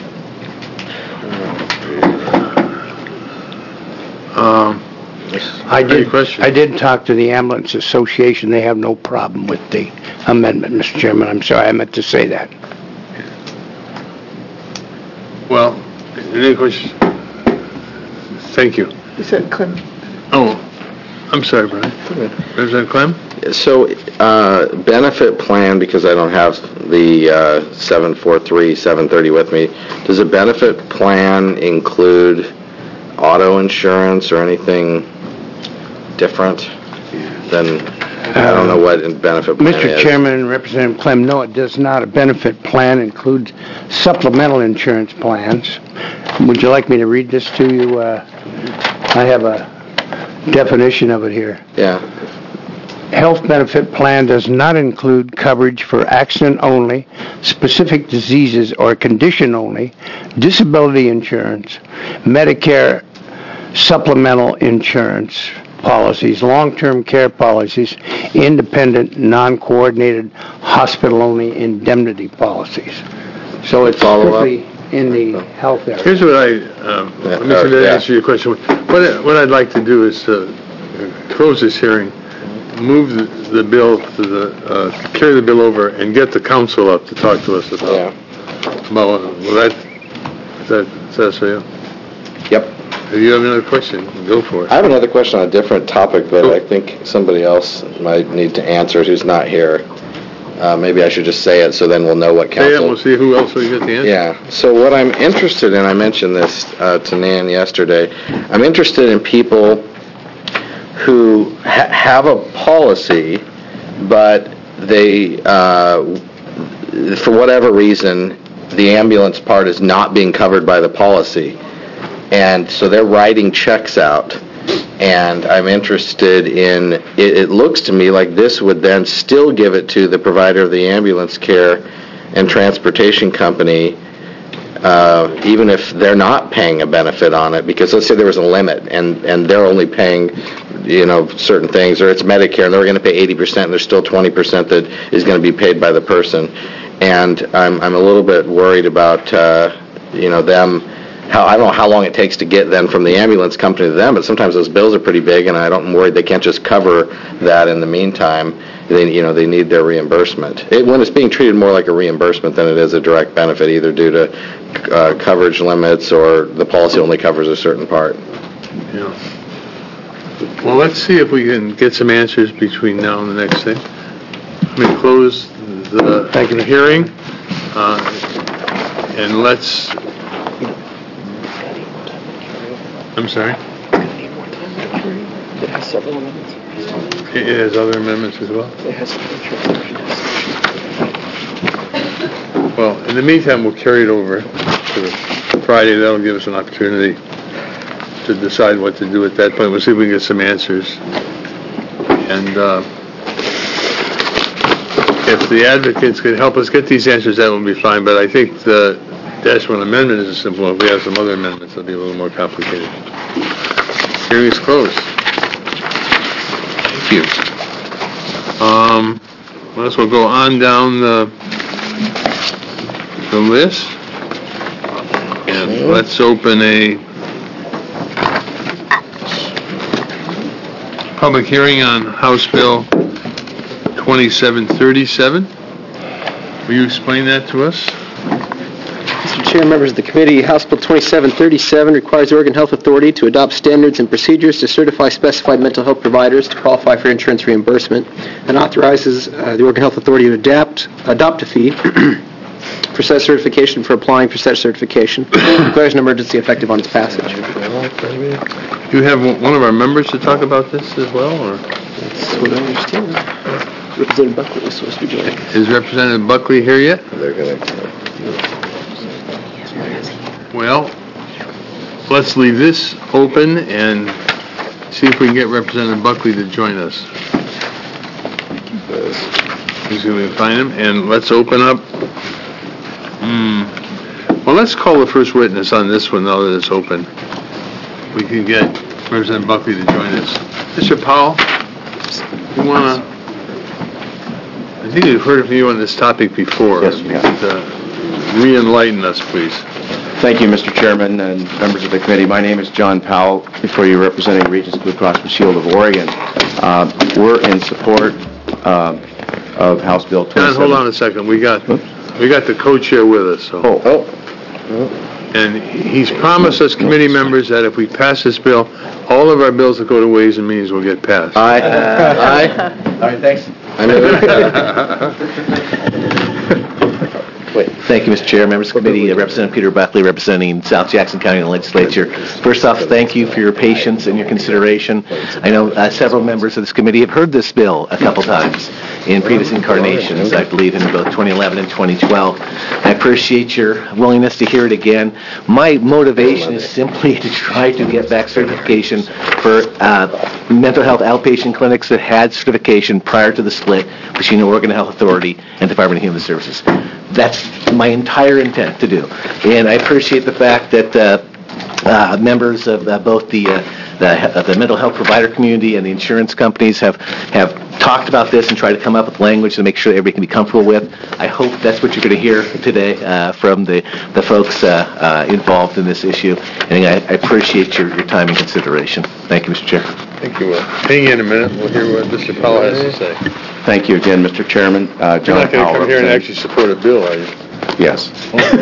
Um, I did, I did talk to the Ambulance Association. They have no problem with the amendment, Mister Chairman. I'm sorry, I meant to say that. Well, any questions? Thank you. You said Clem. Oh, I'm sorry, Brian. Representative Clem? So, uh, benefit plan, because I don't have the uh, seven forty-three, seven thirty with me, does a benefit plan include auto insurance or anything different than, I don't know what a benefit plan Mister is. Chairman and Representative Clem, no, it does not. A benefit plan includes supplemental insurance plans. Would you like me to read this to you? Uh, I have a definition of it here. Yeah. Health benefit plan does not include coverage for accident only, specific diseases or condition only, disability insurance, Medicare supplemental insurance policies, long-term care policies, independent, non-coordinated, hospital-only indemnity policies. So it's strictly in the health area. Here's what I, um, let me see, yeah. answer your question. What, I- what I'd like to do is to close this hearing, move the, the bill to the, uh, carry the bill over and get the council up to talk to us about, Yeah. about, well, that, is that, is that for you? Yep. If you have another question, go for it. I have another question on a different topic, but I think somebody else might need to answer it who's not here. Uh, maybe I should just say it so then we'll know what Say it, council... we'll see who else will get the answer. Yeah. So what I'm interested in, I mentioned this uh, to Nan yesterday, I'm interested in people who ha- have a policy, but they, uh, for whatever reason, the ambulance part is not being covered by the policy. And so they're writing checks out. And I'm interested in, it, it looks to me like this would then still give it to the provider of the ambulance care and transportation company, uh, even if they're not paying a benefit on it, because let's say there was a limit and, and they're only paying, you know, certain things, or it's Medicare and they're going to pay eighty percent and there's still twenty percent that is going to be paid by the person. And I'm, I'm a little bit worried about, uh, you know, them, how, I don't know how long it takes to get then from the ambulance company to them, but sometimes those bills are pretty big and I don't, I'm worried they can't just cover that in the meantime. They, you know, they need their reimbursement. It, when it's being treated more like a reimbursement than it is a direct benefit, either due to uh, coverage limits or the policy only covers a certain part. Yeah. Well, let's see if we can get some answers between now and the next thing. Let me close the, the hearing, uh, and let's, I'm sorry? It has several amendments. It has other amendments as well? It has. Well, in the meantime, we'll carry it over to Friday. That'll give us an opportunity to decide what to do at that point. We'll see if we can get some answers. And uh, if the advocates can help us get these answers, that will be fine. But I think the dash one amendment is a simple one. If we have some other amendments, it'll be a little more complicated. Hearing is closed. Thank you. Um, well, let's we'll go on down the, the list. And let's open a public hearing on House Bill twenty-seven thirty-seven. Will you explain that to us? Mister Chair, members of the committee, House Bill twenty-seven thirty-seven requires the Oregon Health Authority to adopt standards and procedures to certify specified mental health providers to qualify for insurance reimbursement, and authorizes uh, the Oregon Health Authority to adapt, adopt a fee for such certification for applying for such certification. Declares an emergency effective on its passage. Do you have one of our members to talk about this as well, or? That's what I understand. Representative Buckley was supposed to be joining. Is Representative Buckley here yet? They're going to. Well, let's leave this open and see if we can get Representative Buckley to join us. See if we can find him, and let's open up. Hmm. Well, let's call the first witness on this one now that it's open. We can get Representative Buckley to join us. Mister Powell, you want to? I think we've heard from you on this topic before. Yes, we have. Uh, re-enlighten us, please. Thank you, Mister Chairman and members of the committee. My name is John Powell, before you representing Regents Blue Cross Blue Shield of Oregon. Uh, we're in support uh, of House Bill twenty-seven. John, hold on a second. We got we got the co-chair with us. So. Oh, oh. And he's promised us committee members that if we pass this bill, all of our bills that go to Ways and Means will get passed. Aye. Aye. All right, thanks. I know. Thank you, Mister Chair, members of the committee, uh, Representative Peter Buckley, representing South Jackson County in the legislature. First off, thank you for your patience and your consideration. I know uh, several members of this committee have heard this bill a couple times in previous incarnations, I believe in both twenty eleven and twenty twelve. I appreciate your willingness to hear it again. My motivation is simply to try to get back certification for uh, mental health outpatient clinics that had certification prior to the split between the Oregon Health Authority and Department of Human Services. That's my entire intent to do. And I appreciate the fact that uh, uh, members of uh, both the, uh, the, uh, the mental health provider community and the insurance companies have, have talked about this and tried to come up with language to make sure that everybody can be comfortable with. I hope that's what you're going to hear today uh, from the, the folks uh, uh, involved in this issue. And I, I appreciate your, your time and consideration. Thank you, Mister Chair. Thank you, Will. Hang in a minute. We'll hear what Mister Powell has to say. Thank you again, Mister Chairman. Uh, John You're not going to Powell, come here and actually support a bill, are you? Yes.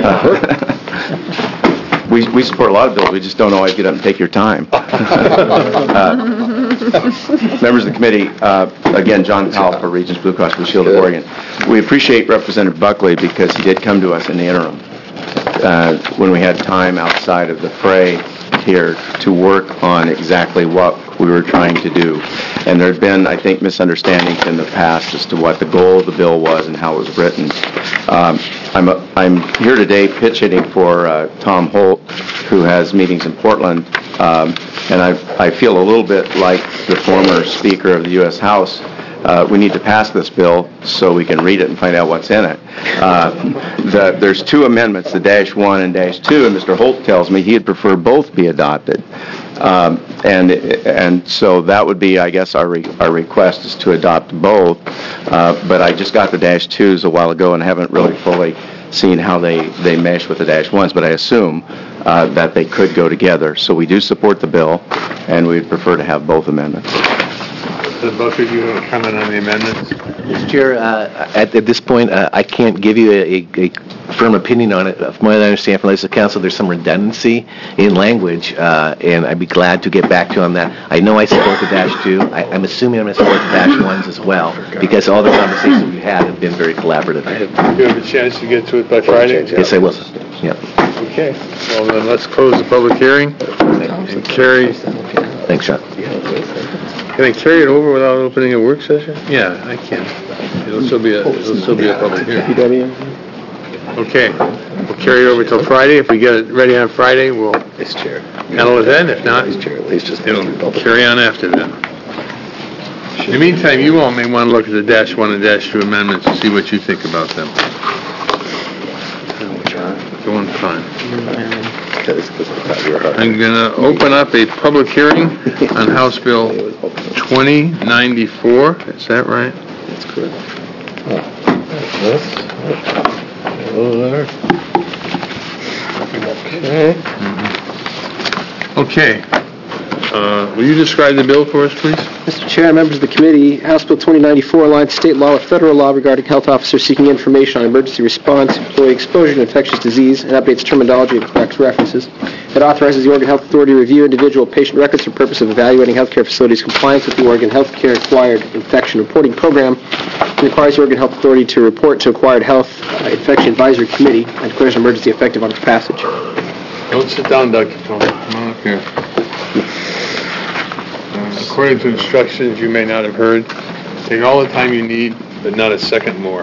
we, we support a lot of bills. We just don't always get up and take your time. uh, members of the committee, uh, again, John Powell for Regents Blue Cross Blue Shield of Oregon. We appreciate Representative Buckley because he did come to us in the interim uh, when we had time outside of the fray volunteered to work on exactly what we were trying to do. And there had been, I think, misunderstandings in the past as to what the goal of the bill was and how it was written. Um, I'm, a, I'm here today pitch hitting for uh, Tom Holt, who has meetings in Portland, um, and I, I feel a little bit like the former Speaker of the U S House. Uh, we need to pass this bill so we can read it and find out what's in it. Uh, the, there's two amendments, the dash one and dash two, and Mister Holt tells me he'd prefer both be adopted. Um, and and so that would be, I guess, our re, our request is to adopt both. Uh, but I just got the dash twos a while ago and haven't really fully seen how they, they mesh with the dash ones, but I assume uh, that they could go together. So we do support the bill, and we'd prefer to have both amendments. Does both of you have a comment on the amendments? Mister Chair, uh, at, at this point, uh, I can't give you a, a firm opinion on it. From what I understand from the Council, there's some redundancy in language, uh, and I'd be glad to get back to you on that. I know I support the dash two. I, I'm assuming I'm going to support the dash ones as well, because all the conversations we had have been very collaborative. Do you have a chance to get to it by Friday? Yes, I will. Yep. Okay. Well, then let's close the public hearing and carry. Thanks, Sean. Can I carry it over without opening a work session? Yeah, I can. It'll still be a, it'll still be a public hearing. Okay, we'll carry it over till Friday. If we get it ready on Friday, we'll handle it then. If not, it'll carry on after that. In the meantime, you all may want to look at the dash one and dash two amendments and see what you think about them. Going fine. I'm going to open up a public hearing on House Bill twenty ninety-four. Is that right? That's correct. Okay. Okay. Uh, will you describe the bill for us, please? Mister Chair, members of the committee, House Bill twenty ninety-four aligns state law with federal law regarding health officers seeking information on emergency response, employee exposure to infectious disease, and updates terminology and corrects references. It authorizes the Oregon Health Authority to review individual patient records for purpose of evaluating healthcare facilities' compliance with the Oregon Healthcare Acquired Infection Reporting Program. It requires the Oregon Health Authority to report to Acquired Health uh, Infection Advisory Committee and declares an emergency effective on its passage. Don't sit down, Doctor Tony. Come on up here. According to instructions you may not have heard, take all the time you need, but not a second more.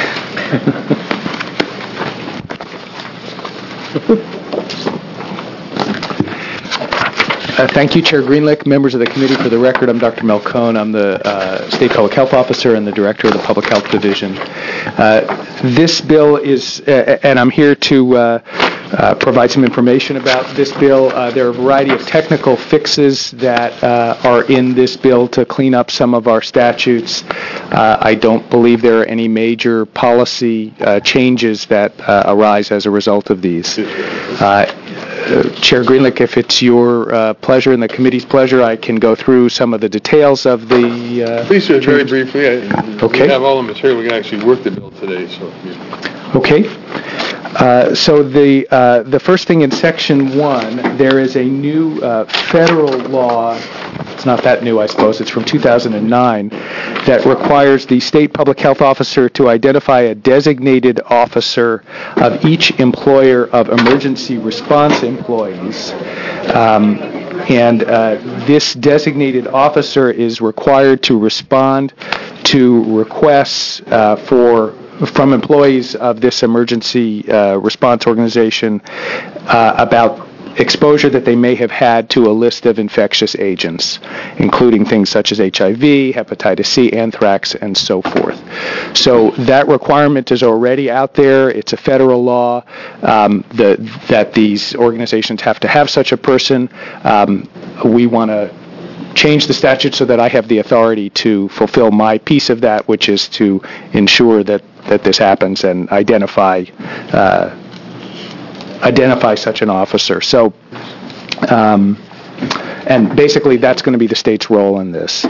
Uh, thank you, Chair Greenlick, members of the committee. For the record, I'm Doctor Mel Cohn. I'm the uh, State Public Health Officer and the Director of the Public Health Division. Uh, this bill is, uh, and I'm here to uh, uh, provide some information about this bill. Uh, there are a variety of technical fixes that uh, are in this bill to clean up some of our statutes. Uh, I don't believe there are any major policy uh, changes that uh, arise as a result of these. Uh, Uh, Chair Greenlick, if it's your uh, pleasure and the committee's pleasure, I can go through some of the details of the... Uh, Please do it very briefly. I, okay. We have all the material. We can actually work the bill today. So. Yeah. Okay. Uh, so the uh, the first thing in Section one, there is a new uh, federal law. It's not that new, I suppose. It's from two thousand nine that requires the state public health officer to identify a designated officer of each employer of emergency response employees. Um, and uh, this designated officer is required to respond to requests uh, for from employees of this emergency uh, response organization uh, about exposure that they may have had to a list of infectious agents, including things such as H I V, hepatitis C, anthrax, and so forth. So that requirement is already out there. It's a federal law um, the, that these organizations have to have such a person. Um, we want to change the statute so that I have the authority to fulfill my piece of that, which is to ensure that, that this happens and identify uh, identify such an officer. So, um, and basically that's going to be the state's role in this.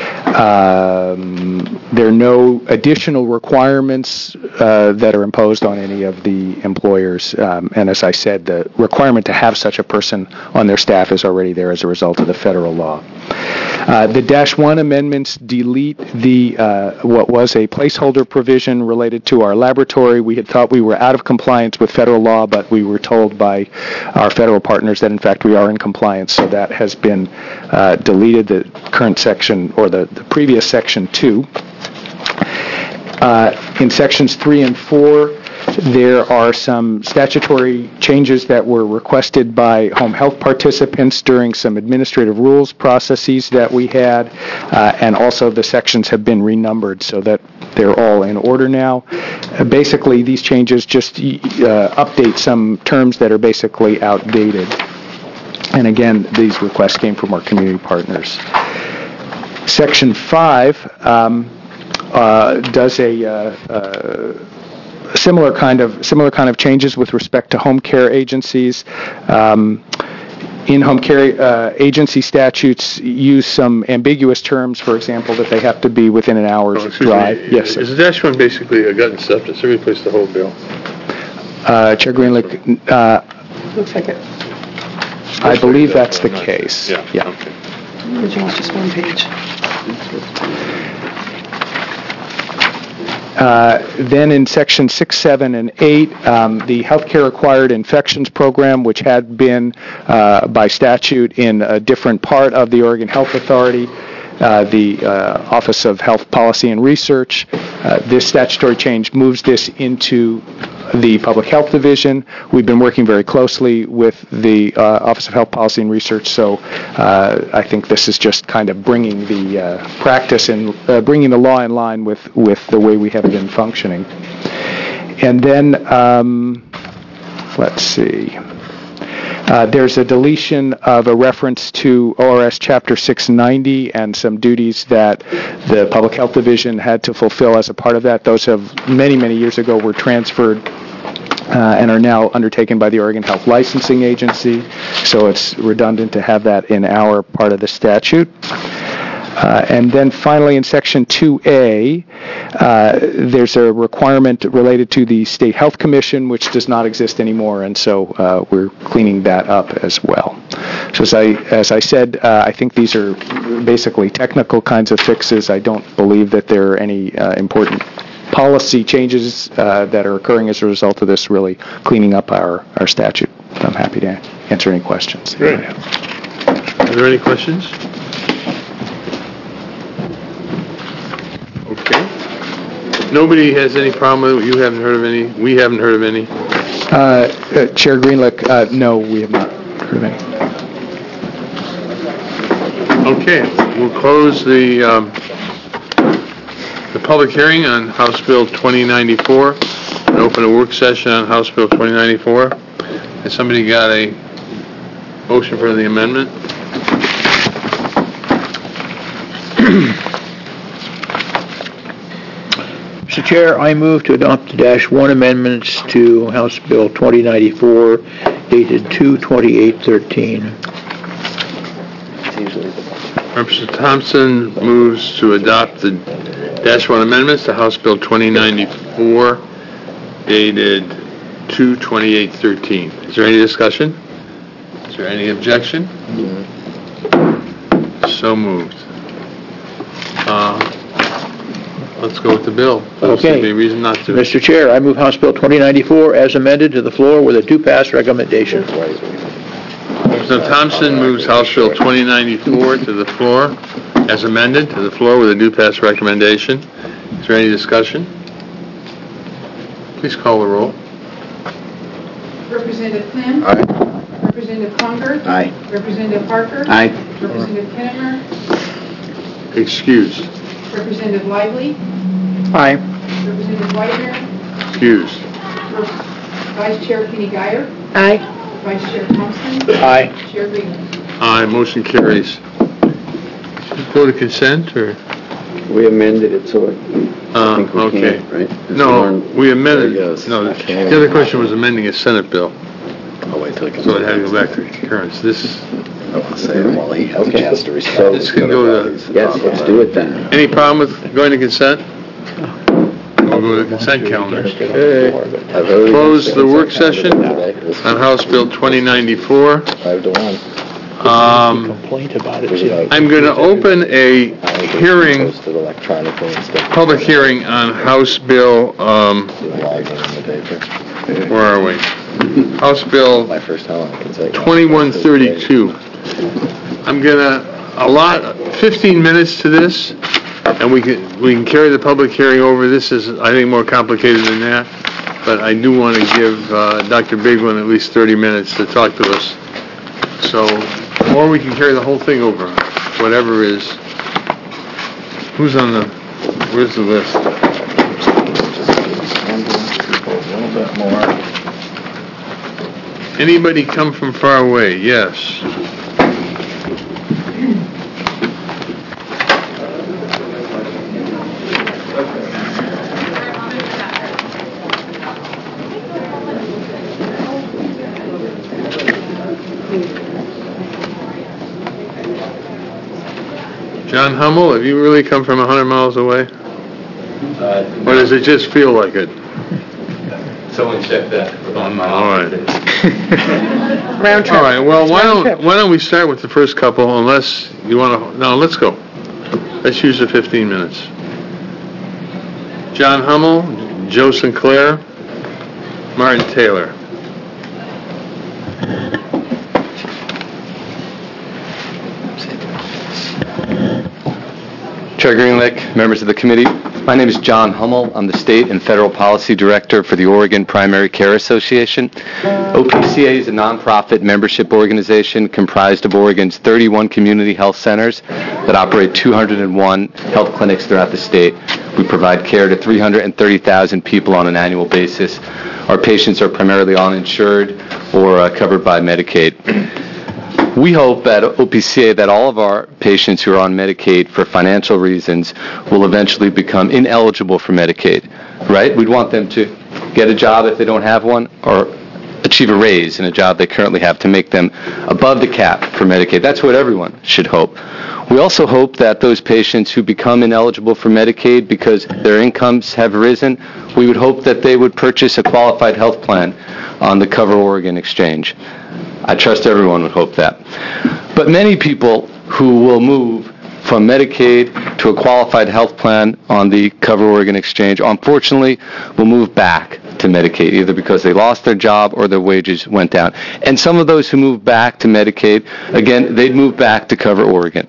Um, there are no additional requirements uh, that are imposed on any of the employers. Um, and as I said, the requirement to have such a person on their staff is already there as a result of the federal law. Uh, The dash one amendments delete the, uh, what was a placeholder provision related to our laboratory. We had thought we were out of compliance with federal law, but we were told by our federal partners that in fact we are in compliance, so that has been uh, deleted, the current section, or the, the previous section two. Uh, in sections three and four, there are some statutory changes that were requested by home health participants during some administrative rules processes that we had, uh, and also the sections have been renumbered so that they're all in order now. Uh, basically, these changes just uh, update some terms that are basically outdated. And again, these requests came from our community partners. Section five um, uh, does a uh, uh, similar kind of similar kind of changes with respect to home care agencies. Um, in home care uh, agency statutes use some ambiguous terms, for example, that they have to be within an hour's Oh, excuse drive. me. Yes, sir. Is the dash one basically a gut and stuff? Does it replace the whole bill? Uh, Chair Greenlick, uh, Looks like it. I believe that's the case. Yeah. Yeah. Okay. The original is just one page. Uh, Then in section six, seven, and eight, um, the healthcare acquired infections program, which had been uh, by statute in a different part of the Oregon Health Authority, uh, the uh, Office of Health Policy and Research, uh, this statutory change moves this into the Public Health Division. We've been working very closely with the uh, Office of Health Policy and Research, so uh, I think this is just kind of bringing the uh, practice and uh, bringing the law in line with, with the way we have been functioning. And then, um, let's see. Uh, there's a deletion of a reference to O R S Chapter six ninety and some duties that the Public Health Division had to fulfill as a part of that. Those have, many, many years ago, were transferred uh, and are now undertaken by the Oregon Health Licensing Agency, so it's redundant to have that in our part of the statute. Uh, and then finally in Section two A, uh, there's a requirement related to the State Health Commission, which does not exist anymore, and so uh, we're cleaning that up as well. So as I, as I said, uh, I think these are basically technical kinds of fixes. I don't believe that there are any uh, important policy changes uh, that are occurring as a result of this really cleaning up our, our statute. I'm happy to answer any questions. Great. Are there any questions? Okay. Nobody has any problem with it? You haven't heard of any? We haven't heard of any? Uh, uh, Chair Greenlick, uh, no, we have not heard of any. Okay, we'll close the, um, the public hearing on House Bill twenty ninety-four and open a work session on House Bill twenty ninety-four. Has somebody got a motion for the amendment? Mister Chair, I move to adopt the dash one amendments to House Bill twenty ninety-four dated two twenty-eight thirteen. Representative Thompson moves to adopt the dash one amendments to House Bill twenty ninety-four dated two twenty-eight thirteen. Is there any discussion? Is there any objection? So moved. Uh, let's go with the bill. There's Okay. any reason not to. Mister Chair, I move House Bill twenty ninety-four as amended to the floor with a do-pass recommendation. Representative Thompson moves House Bill twenty ninety-four to the floor as amended to the floor with a do-pass recommendation. Is there any discussion? Please call the roll. Representative Flynn. Aye. Representative Conger. Aye. Representative Parker. Aye. Representative Kennemer. Excused. Representative Lively. Aye. Representative Whitener. Excused. Vice Chair Kenny Guyer. Aye. Vice Chair Thompson. Aye. Chair Greenman. Aye, motion carries. Go to consent, or? We amended it, so I Uh, think we okay. can't, right? No, we amended, There he goes. no, Okay. the other question was amending a Senate bill, I'll wait till it comes so it had to back. go back to concurrence. This, I want to say it while he has a Okay. chance to respond. this can go to, Yes, let's do it then. any problem with going to consent? We'll go to the consent calendar. I've already- Close the work session on House Bill twenty ninety-four. Five to one. Um, Complaint about it. I'm going to open a hearing, public hearing on House Bill, um, where are we? House Bill twenty-one thirty-two. I'm going to allot fifteen minutes to this, and we can, we can carry the public hearing over. This is, I think, more complicated than that, but I do want to give uh, Doctor Bigwin at least thirty minutes to talk to us. So, or we can carry the whole thing over, whatever is. Who's on the, where's the list? A little bit more. Anybody come from far away? Yes. John Hummel, have you really come from one hundred miles away? Uh, or does it just feel like it? Someone check that on my All right. Round trip. All right, well, why Round don't, trip. why don't we start with the first couple, unless you want to, no, let's go. Let's use the fifteen minutes. John Hummel, Joe Sinclair, Martin Taylor. Chair Greenlick, members of the committee, my name is John Hummel. I'm the State and Federal Policy Director for the Oregon Primary Care Association. O P C A is a nonprofit membership organization comprised of Oregon's thirty-one community health centers that operate two hundred one health clinics throughout the state. We provide care to three hundred thirty thousand people on an annual basis. Our patients are primarily uninsured or uh, covered by Medicaid. We hope at O P C A that all of our patients who are on Medicaid for financial reasons will eventually become ineligible for Medicaid, right? We'd want them to get a job if they don't have one, or achieve a raise in a job they currently have to make them above the cap for Medicaid. That's what everyone should hope. We also hope that those patients who become ineligible for Medicaid because their incomes have risen, we would hope that they would purchase a qualified health plan on the Cover Oregon exchange. I trust everyone would hope that. But many people who will move from Medicaid to a qualified health plan on the Cover Oregon exchange, unfortunately, will move back to Medicaid, either because they lost their job or their wages went down. And some of those who move back to Medicaid, again, they'd move back to Cover Oregon.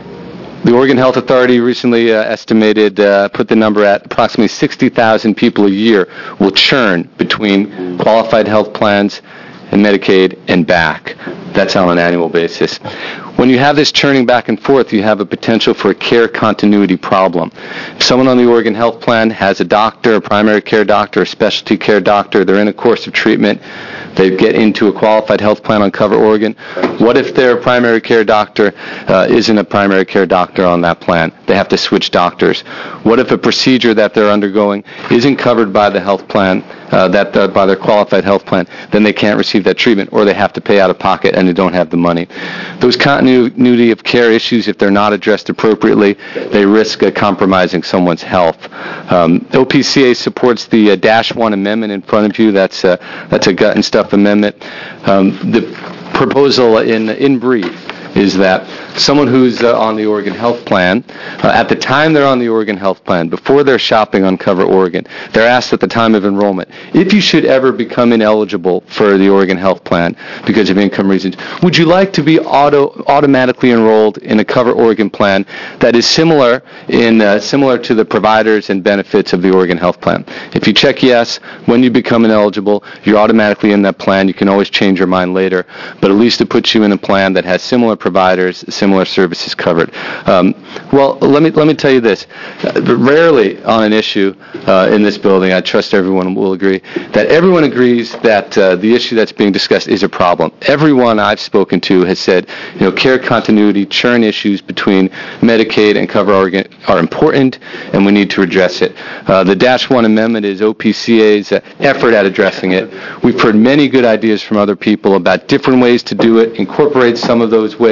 The Oregon Health Authority recently uh, estimated, uh, put the number at approximately sixty thousand people a year will churn between qualified health plans and Medicaid and back. That's on an annual basis. When you have this churning back and forth, you have a potential for a care continuity problem. If someone on the Oregon Health Plan has a doctor, a primary care doctor, a specialty care doctor, they're in a course of treatment, they get into a qualified health plan on Cover Oregon, what if their primary care doctor uh, isn't a primary care doctor on that plan? They have to switch doctors. What if a procedure that they're undergoing isn't covered by the health plan, uh, that uh, by their qualified health plan? Then they can't receive that treatment, or they have to pay out of pocket and they don't have the money. Those continuity of care issues, if they're not addressed appropriately, they risk uh, compromising someone's health. Um, O P C A supports the uh, Dash one amendment in front of you. That's, uh, that's a gut and stuff amendment. Um, the proposal in, in brief is that someone who's uh, on the Oregon Health Plan, uh, at the time they're on the Oregon Health Plan, before they're shopping on Cover Oregon, they're asked at the time of enrollment, if you should ever become ineligible for the Oregon Health Plan because of income reasons, would you like to be auto automatically enrolled in a Cover Oregon plan that is similar in uh, similar to the providers and benefits of the Oregon Health Plan? If you check yes, when you become ineligible, you're automatically in that plan. You can always change your mind later, but at least it puts you in a plan that has similar providers, similar services covered. Um, well, let me let me tell you this. Uh, rarely on an issue uh, in this building, I trust everyone will agree, that everyone agrees that uh, the issue that's being discussed is a problem. Everyone I've spoken to has said, you know, care continuity, churn issues between Medicaid and Cover Oregon are important, and we need to address it. Uh, the Dash one amendment is O P C A's uh, effort at addressing it. We've heard many good ideas from other people about different ways to do it, incorporate some of those ways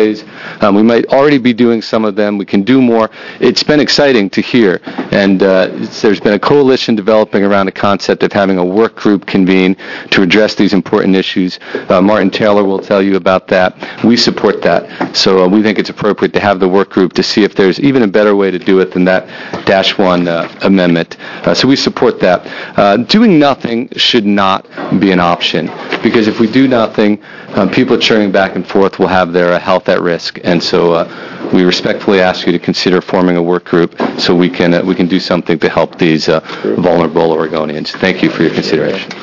ways. Um, we might already be doing some of them. We can do more. It's been exciting to hear, and uh, it's, there's been a coalition developing around the concept of having a work group convene to address these important issues. Uh, Martin Taylor will tell you about that. We support that. So uh, we think it's appropriate to have the work group to see if there's even a better way to do it than that dash one uh, amendment. Uh, so we support that. Uh, doing nothing should not be an option, because if we do nothing, um, people churning back and forth will have their uh, health at risk. And so uh, we respectfully ask you to consider forming a work group so we can uh, we can do something to help these uh, vulnerable Oregonians. Thank you for your consideration.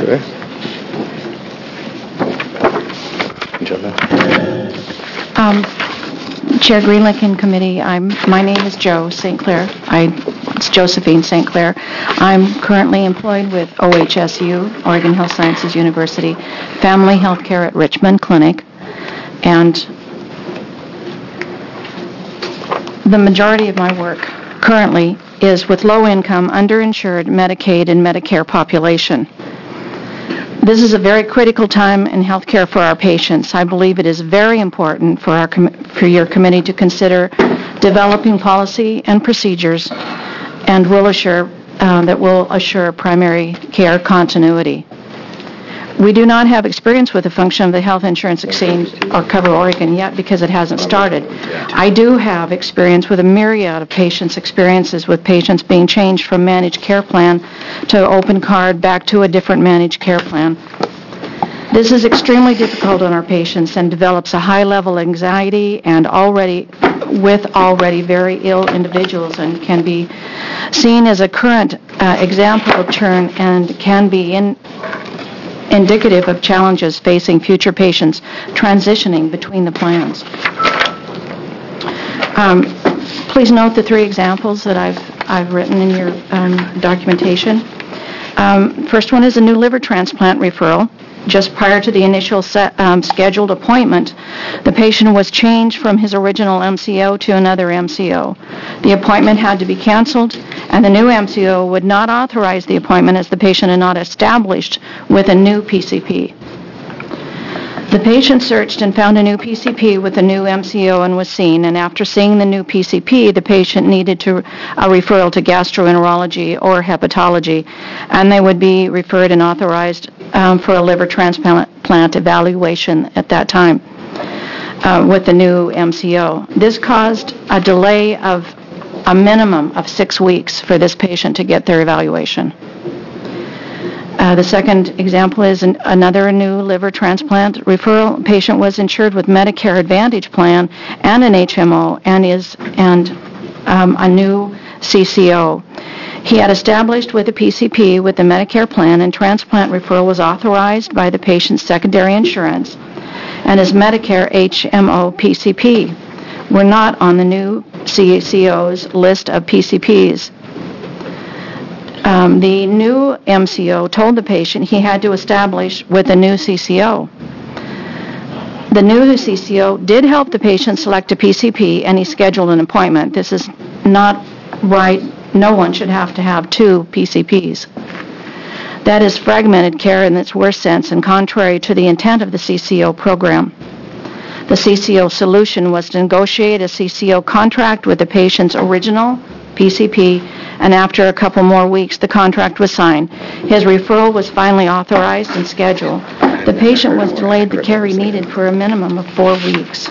Um, Chair Greenlick and Committee, I'm, my name is Joe Saint Clair. I, it's Josephine Saint Clair. I'm currently employed with O H S U, Oregon Health Sciences University, Family Health Care at Richmond Clinic, and the majority of my work currently is with low-income, underinsured Medicaid and Medicare population. This is a very critical time in healthcare for our patients. I believe it is very important for our com- for your committee to consider developing policy and procedures, and will assure uh, that will assure primary care continuity. We do not have experience with the function of the health insurance exchange or Cover Oregon yet because it hasn't started. I do have experience with a myriad of patients' experiences with patients being changed from managed care plan to open card back to a different managed care plan. This is extremely difficult on our patients and develops a high level of anxiety and already with already very ill individuals, and can be seen as a current uh, example of churn and can be in indicative of challenges facing future patients transitioning between the plans. Um, please note the three examples that I've I've written in your um, documentation. Um, first one is a new liver transplant referral. Just prior to the initial set, um, scheduled appointment, the patient was changed from his original M C O to another M C O. The appointment had to be canceled, and the new M C O would not authorize the appointment as the patient had not established with a new P C P. The patient searched and found a new P C P with a new M C O and was seen, and after seeing the new P C P, the patient needed to a referral to gastroenterology or hepatology, and they would be referred and authorized um, for a liver transplant plant evaluation at that time uh, with the new M C O. This caused a delay of a minimum of six weeks for this patient to get their evaluation. Uh, the second example is an, another new liver transplant referral. Patient was insured with Medicare Advantage plan and an H M O and is and um, a new C C O. He had established with a P C P with the Medicare plan, and transplant referral was authorized by the patient's secondary insurance, and his Medicare H M O P C P were not on the new C C O's list of P C Ps. Um, the new M C O told the patient he had to establish with a new C C O. The new C C O did help the patient select a P C P, and he scheduled an appointment. This is not right. No one should have to have two P C Ps. That is fragmented care in its worst sense and contrary to the intent of the C C O program. The C C O solution was to negotiate a C C O contract with the patient's original P C P, and after a couple more weeks, the contract was signed. His referral was finally authorized and scheduled. The patient was delayed the care he needed for a minimum of four weeks.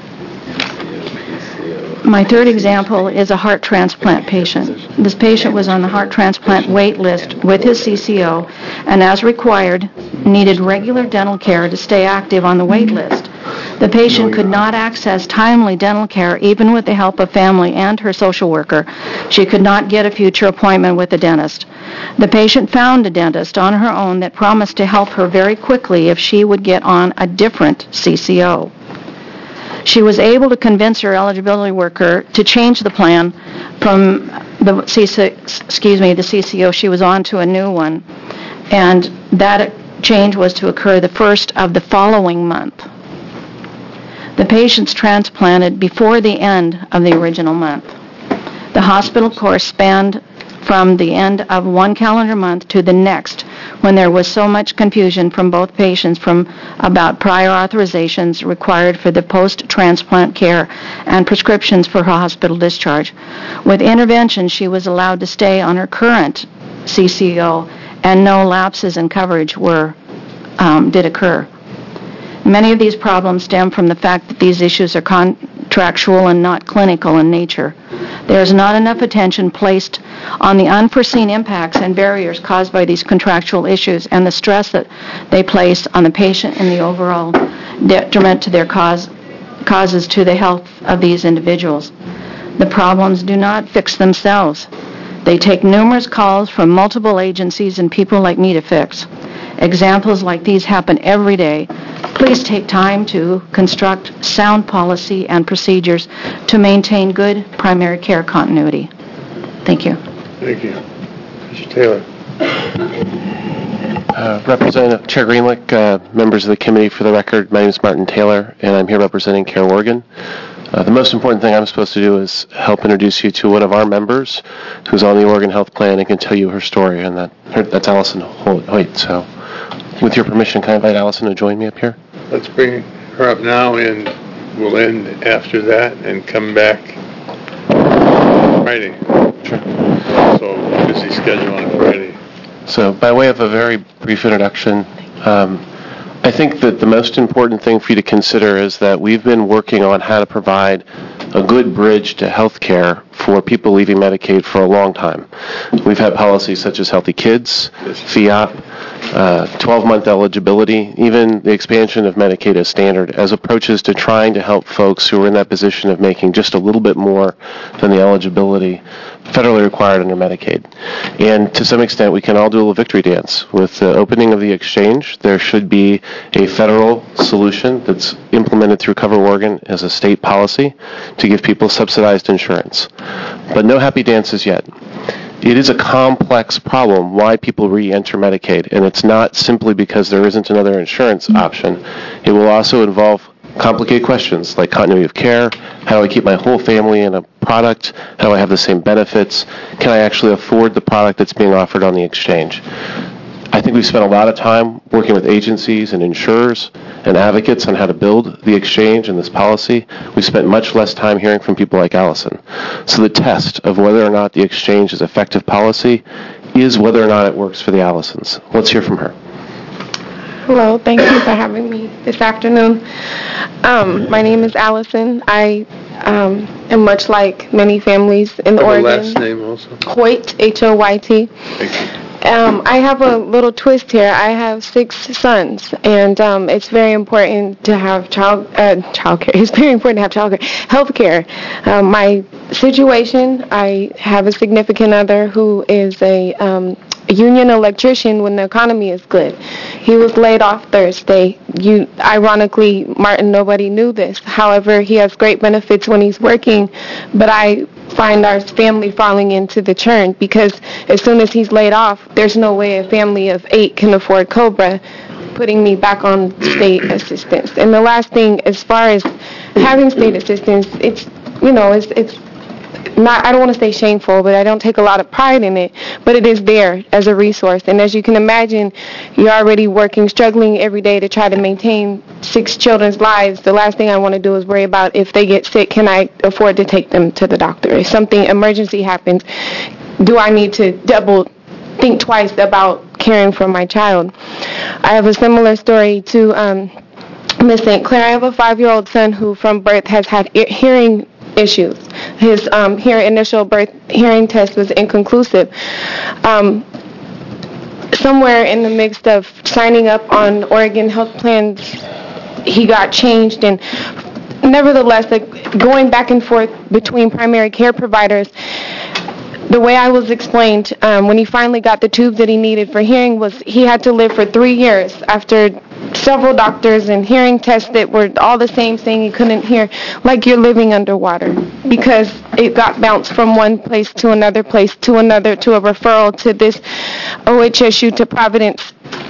My third example is a heart transplant patient. This patient was on the heart transplant wait list with his C C O, and as required, needed regular dental care to stay active on the wait list. The patient could not access timely dental care even with the help of family and her social worker. She could not get a future appointment with a dentist. The patient found a dentist on her own that promised to help her very quickly if she would get on a different C C O. She was able to convince her eligibility worker to change the plan from the C C, excuse me, the C C O she was on to a new one, and that change was to occur the first of the following month. The patient's transplanted before the end of the original month. The hospital course spanned from the end of one calendar month to the next, when there was so much confusion from both patients from about prior authorizations required for the post-transplant care and prescriptions for her hospital discharge. With intervention, she was allowed to stay on her current C C O, and no lapses in coverage were um, did occur. Many of these problems stem from the fact that these issues are contractual and not clinical in nature. There is not enough attention placed on the unforeseen impacts and barriers caused by these contractual issues and the stress that they place on the patient and the overall detriment to their cause, causes to the health of these individuals. The problems do not fix themselves. They take numerous calls from multiple agencies and people like me to fix. Examples like these happen every day. Please take time to construct sound policy and procedures to maintain good primary care continuity. Thank you. Thank you. Mister Taylor. Uh, Representative Chair Greenlick, uh, members of the committee, for the record, my name is Martin Taylor, and I'm here representing Care Oregon. Uh, the most important thing I'm supposed to do is help introduce you to one of our members who's on the Oregon Health Plan and can tell you her story, and that her, that's Allison Hoyt. So, with your permission, can I invite Allison to join me up here? Let's bring her up now, and we'll end after that and come back Friday. Sure. So, busy schedule on Friday. So, by way of a very brief introduction, um, I think that the most important thing for you to consider is that we've been working on how to provide a good bridge to health care for people leaving Medicaid for a long time. We've had policies such as Healthy Kids, FIAP, uh, twelve-month eligibility, even the expansion of Medicaid as standard, as approaches to trying to help folks who are in that position of making just a little bit more than the eligibility federally required under Medicaid. And to some extent, we can all do a little victory dance. With the opening of the exchange, there should be a federal solution that's implemented through Cover Oregon as a state policy to give people subsidized insurance. But no happy dances yet. It is a complex problem why people re-enter Medicaid, and it's not simply because there isn't another insurance option. It will also involve complicated questions like continuity of care, how do I keep my whole family in a product, how do I have the same benefits, can I actually afford the product that's being offered on the exchange. I think we've spent a lot of time working with agencies and insurers and advocates on how to build the exchange and this policy. We've spent much less time hearing from people like Allison. So the test of whether or not the exchange is effective policy is whether or not it works for the Allisons. Let's hear from her. Hello, thank you for having me this afternoon. Um, my name is Allison. I um, am much like many families in Have Oregon. a last name also. Hoyt, H O Y T. Um, I have a little twist here. I have six sons, and um, it's very important to have child uh, child care. It's very important to have child care, health care. Um, my situation, I have a significant other who is a um, a union electrician when the economy is good. He was laid off Thursday. You, ironically, Martin, nobody knew this. However, he has great benefits when he's working, but I find our family falling into the churn because as soon as he's laid off, there's no way a family of eight can afford COBRA, putting me back on state assistance. And the last thing, as far as having state assistance, it's, you know, it's, it's not, I don't want to say shameful, but I don't take a lot of pride in it, but it is there as a resource. And as you can imagine, you're already working, struggling every day to try to maintain six children's lives. The last thing I want to do is worry about if they get sick, can I afford to take them to the doctor? If something emergency happens, do I need to double think twice about caring for my child? I have a similar story to um, Miss Saint Clair. I have a five-year-old son who from birth has had ear- hearing issues. His um, hearing, initial birth hearing test was inconclusive. Um, somewhere in the midst of signing up on Oregon health plans, he got changed, and nevertheless, like, going back and forth between primary care providers, the way I was explained um, when he finally got the tubes that he needed for hearing was he had to live for three years after several doctors and hearing tests that were all the same, saying he couldn't hear, like you're living underwater, because it got bounced from one place to another place to another to a referral to this O H S U to Providence,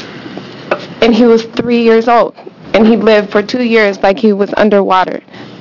and he was three years old, and he lived for two years like he was underwater.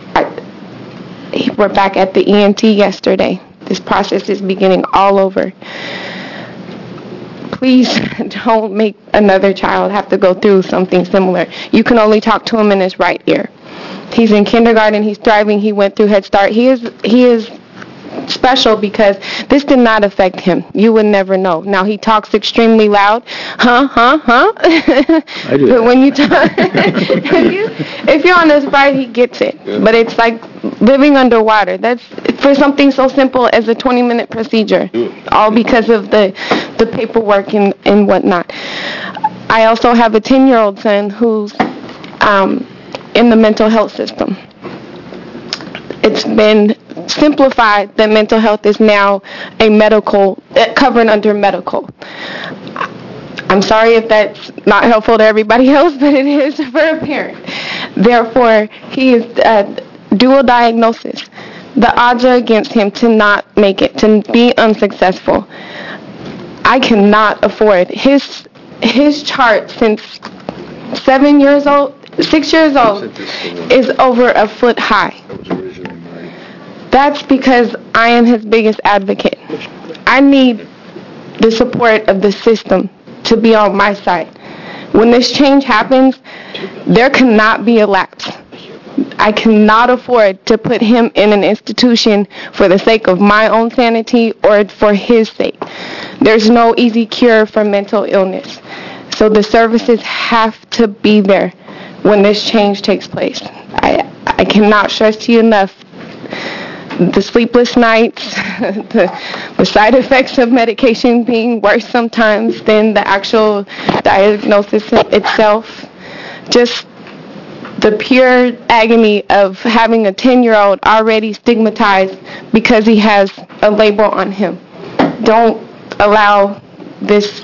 I, we're back at the E N T yesterday. This process is beginning all over. please don't make another child have to go through something similar. You can only talk to him in his right ear. He's in kindergarten. He's thriving. He went through Head Start. He is he is special because this did not affect him. You would never know. Now, he talks extremely loud. Huh, huh, huh? I do. But when you talk, if, you, if you're on his right, he gets it. But it's like living underwater. That's for something so simple as a twenty-minute procedure, all because of the, the paperwork and, and whatnot. I also have a ten-year-old son who's um, in the mental health system. It's been simplified that mental health is now a medical, uh, covered under medical. I'm sorry if that's not helpful to everybody else, but it is for a parent. Therefore, he is uh, dual diagnosis. The odds are against him to not make it, to be unsuccessful. I cannot afford his his chart since seven years old, six years old, is over a foot high. That's because I am his biggest advocate. I need the support of the system to be on my side. When this change happens, there cannot be a lapse. I cannot afford to put him in an institution for the sake of my own sanity or for his sake. There's no easy cure for mental illness. So the services have to be there when this change takes place. I, I cannot stress to you enough the sleepless nights, the, the side effects of medication being worse sometimes than the actual diagnosis itself. Just the pure agony of having a ten-year-old already stigmatized because he has a label on him. Don't allow this,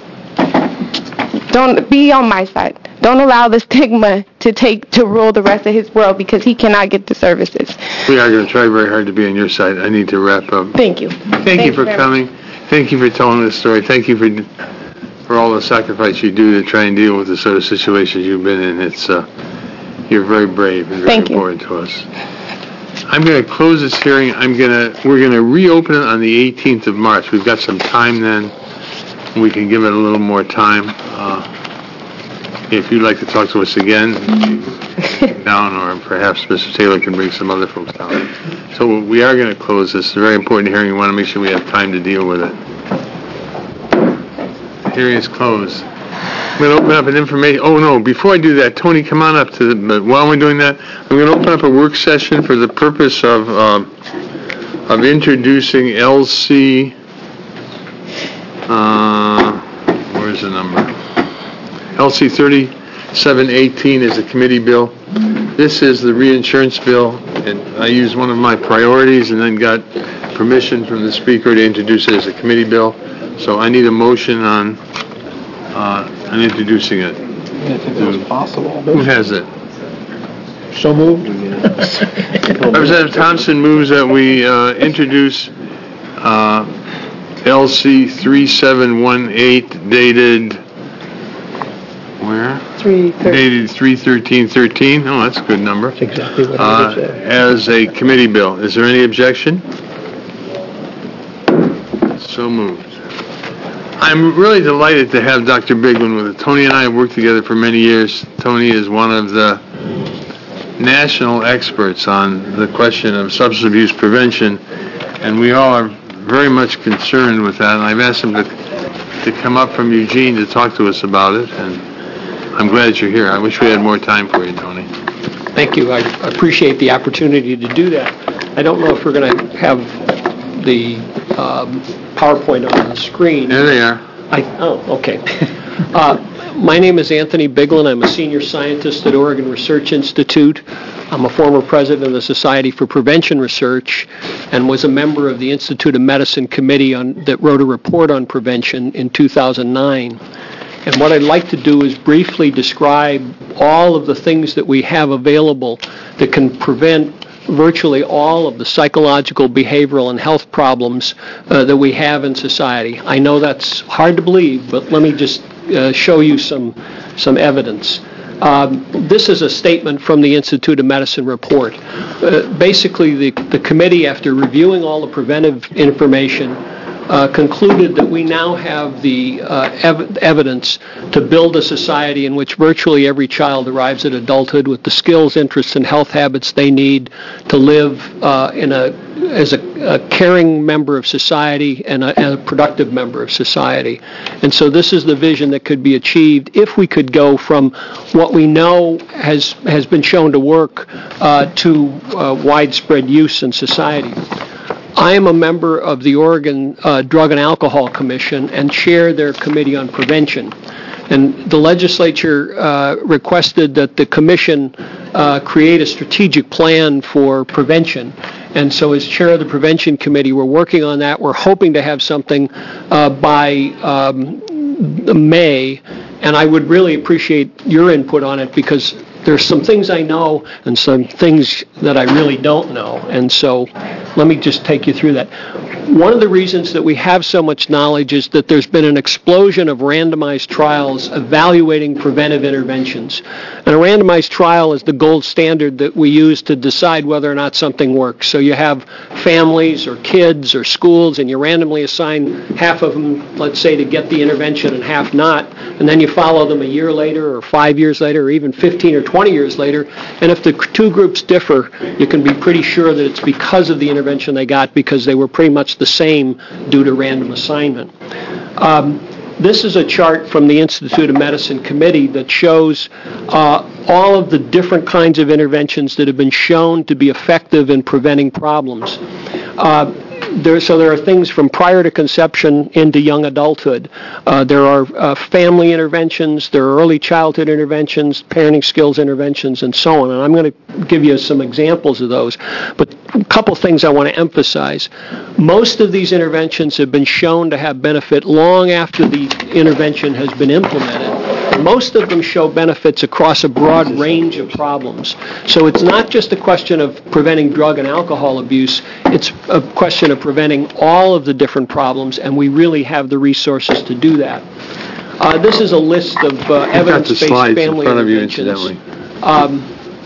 don't be on my side. Don't allow the stigma to take to rule the rest of his world because he cannot get the services. We are going to try very hard to be on your side. I need to wrap up. Thank you. Thank, Thank you for very coming. much. Thank you for telling this story. Thank you for for all the sacrifice you do to try and deal with the sort of situations you've been in. It's uh, you're very brave and very Thank you. important to us. I'm going to close this hearing. I'm going to we're going to reopen it on the eighteenth of March. We've got some time then. We can give it a little more time. Uh, If you'd like to talk to us again, down, or perhaps Mister Taylor can bring some other folks down. So we are going to close this. It's a very important hearing. We want to make sure we have time to deal with it. The hearing is closed. I'm going to open up an information. Oh, no, before I do that, Tony, come on up to the, but while we're doing that, I'm going to open up a work session for the purpose of, uh, of introducing L C, uh, where's the number? L C thirty-seven eighteen is a committee bill. This is the reinsurance bill, and I used one of my priorities and then got permission from the speaker to introduce it as a committee bill. So I need a motion on uh, on introducing it. I didn't think that was possible. Who has it? So moved. Representative Thompson moves that we uh, introduce uh, L C thirty-seven eighteen dated. Where? three Dated three thirteen thirteen. Oh, that's a good number. That's exactly what Uh, I said. as a committee bill. Is there any objection? So moved. I'm really delighted to have Doctor Bigwin with us. Tony and I have worked together for many years. Tony is one of the national experts on the question of substance abuse prevention, and we all are very much concerned with that. And I've asked him to, to come up from Eugene to talk to us about it, and I'm glad you're here. I wish we had more time for you, Tony. Thank you. I appreciate the opportunity to do that. I don't know if we're going to have the um, PowerPoint on the screen. There they are. I, oh, okay. Uh, my name is Anthony Biglin. I'm a senior scientist at Oregon Research Institute. I'm a former president of the Society for Prevention Research and was a member of the Institute of Medicine committee on, that wrote a report on prevention in two thousand nine. And what I'd like to do is briefly describe all of the things that we have available that can prevent virtually all of the psychological, behavioral, and health problems uh, that we have in society. I know that's hard to believe, but let me just uh, show you some, some evidence. Um, this is a statement from the Institute of Medicine report. Uh, basically, the, the committee, after reviewing all the preventive information, uh, concluded that we now have the uh, ev- evidence to build a society in which virtually every child arrives at adulthood with the skills, interests, and health habits they need to live uh, in a as a, a caring member of society and a, and a productive member of society. And so this is the vision that could be achieved if we could go from what we know has has been shown to work uh, to uh, widespread use in society. I am a member of the Oregon uh, Drug and Alcohol Commission and chair their Committee on Prevention. And the legislature uh, requested that the commission uh, create a strategic plan for prevention. And so as chair of the Prevention Committee, we're working on that. We're hoping to have something uh, by um, May, and I would really appreciate your input on it because there's some things I know and some things that I really don't know. And so let me just take you through that. One of the reasons that we have so much knowledge is that there's been an explosion of randomized trials evaluating preventive interventions. And a randomized trial is the gold standard that we use to decide whether or not something works. So you have families or kids or schools, and you randomly assign half of them, let's say, to get the intervention and half not, and then you follow them a year later or five years later or even fifteen or twenty years later, and if the two groups differ, you can be pretty sure that it's because of the intervention they got because they were pretty much the same due to random assignment. Um, this is a chart from the Institute of Medicine Committee that shows uh, all of the different kinds of interventions that have been shown to be effective in preventing problems. Uh, There, so there are things from prior to conception into young adulthood. Uh, there are uh, family interventions, there are early childhood interventions, parenting skills interventions, and so on. And I'm going to give you some examples of those. But a couple things I want to emphasize. Most of these interventions have been shown to have benefit long after the intervention has been implemented. Most of them show benefits across a broad range of problems. So it's not just a question of preventing drug and alcohol abuse, it's a question of preventing all of the different problems, and we really have the resources to do that. Uh, this is a list of uh, evidence-based family in front of you, interventions. incidentally. Um,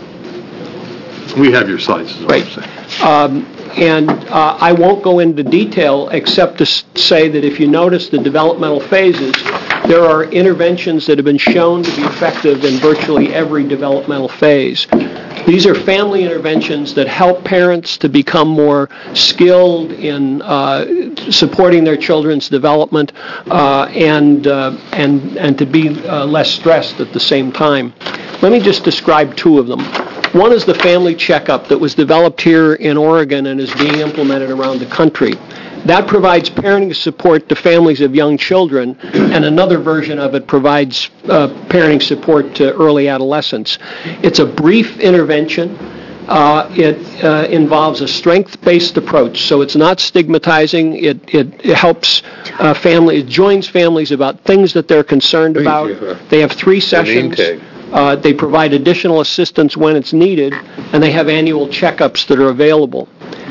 we have your slides, is what right. I'm saying. Um, and uh, I won't go into detail except to s- say that if you notice the developmental phases, there are interventions that have been shown to be effective in virtually every developmental phase. These are family interventions that help parents to become more skilled in uh, supporting their children's development uh, and, uh, and, and to be uh, less stressed at the same time. Let me just describe two of them. One is the family checkup that was developed here in Oregon and is being implemented around the country. That provides parenting support to families of young children, and another version of it provides uh, parenting support to early adolescents. It's a brief intervention. Uh, it uh, involves a strength-based approach, so it's not stigmatizing. It, it, it helps uh, families, it joins families about things that they're concerned about. They have three sessions. Uh, they provide additional assistance when it's needed, and they have annual checkups that are available.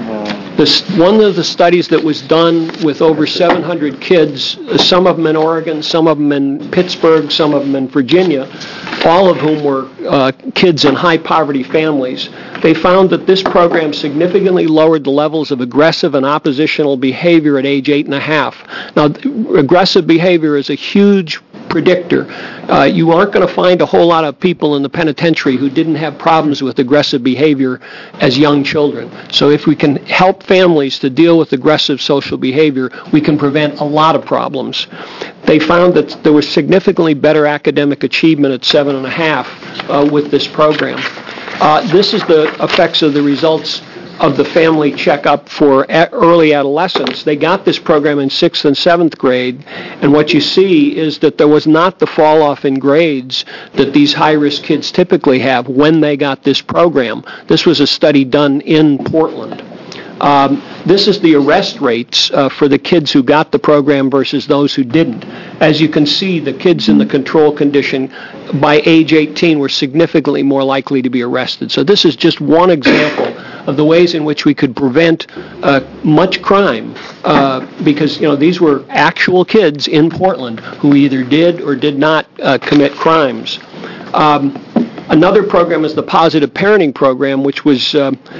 This, one of the studies that was done with over seven hundred kids, some of them in Oregon, some of them in Pittsburgh, some of them in Virginia, all of whom were uh, kids in high-poverty families, they found that this program significantly lowered the levels of aggressive and oppositional behavior at age eight and a half. Now, aggressive behavior is a huge predictor. Uh, you aren't going to find a whole lot of people in the penitentiary who didn't have problems with aggressive behavior as young children. So if we can help families to deal with aggressive social behavior, we can prevent a lot of problems. They found that there was significantly better academic achievement at seven and a half uh, with this program. Uh, this is the effects of the results of the family checkup for early adolescents. They got this program in sixth and seventh grade, and what you see is that there was not the fall off in grades that these high-risk kids typically have when they got this program. This was a study done in Portland. Um, this is the arrest rates uh, for the kids who got the program versus those who didn't. As you can see, the kids in the control condition by age eighteen were significantly more likely to be arrested. So this is just one example of the ways in which we could prevent uh, much crime uh, because, you know, these were actual kids in Portland who either did or did not uh, commit crimes. Um, Another program is the Positive Parenting Program, which was uh,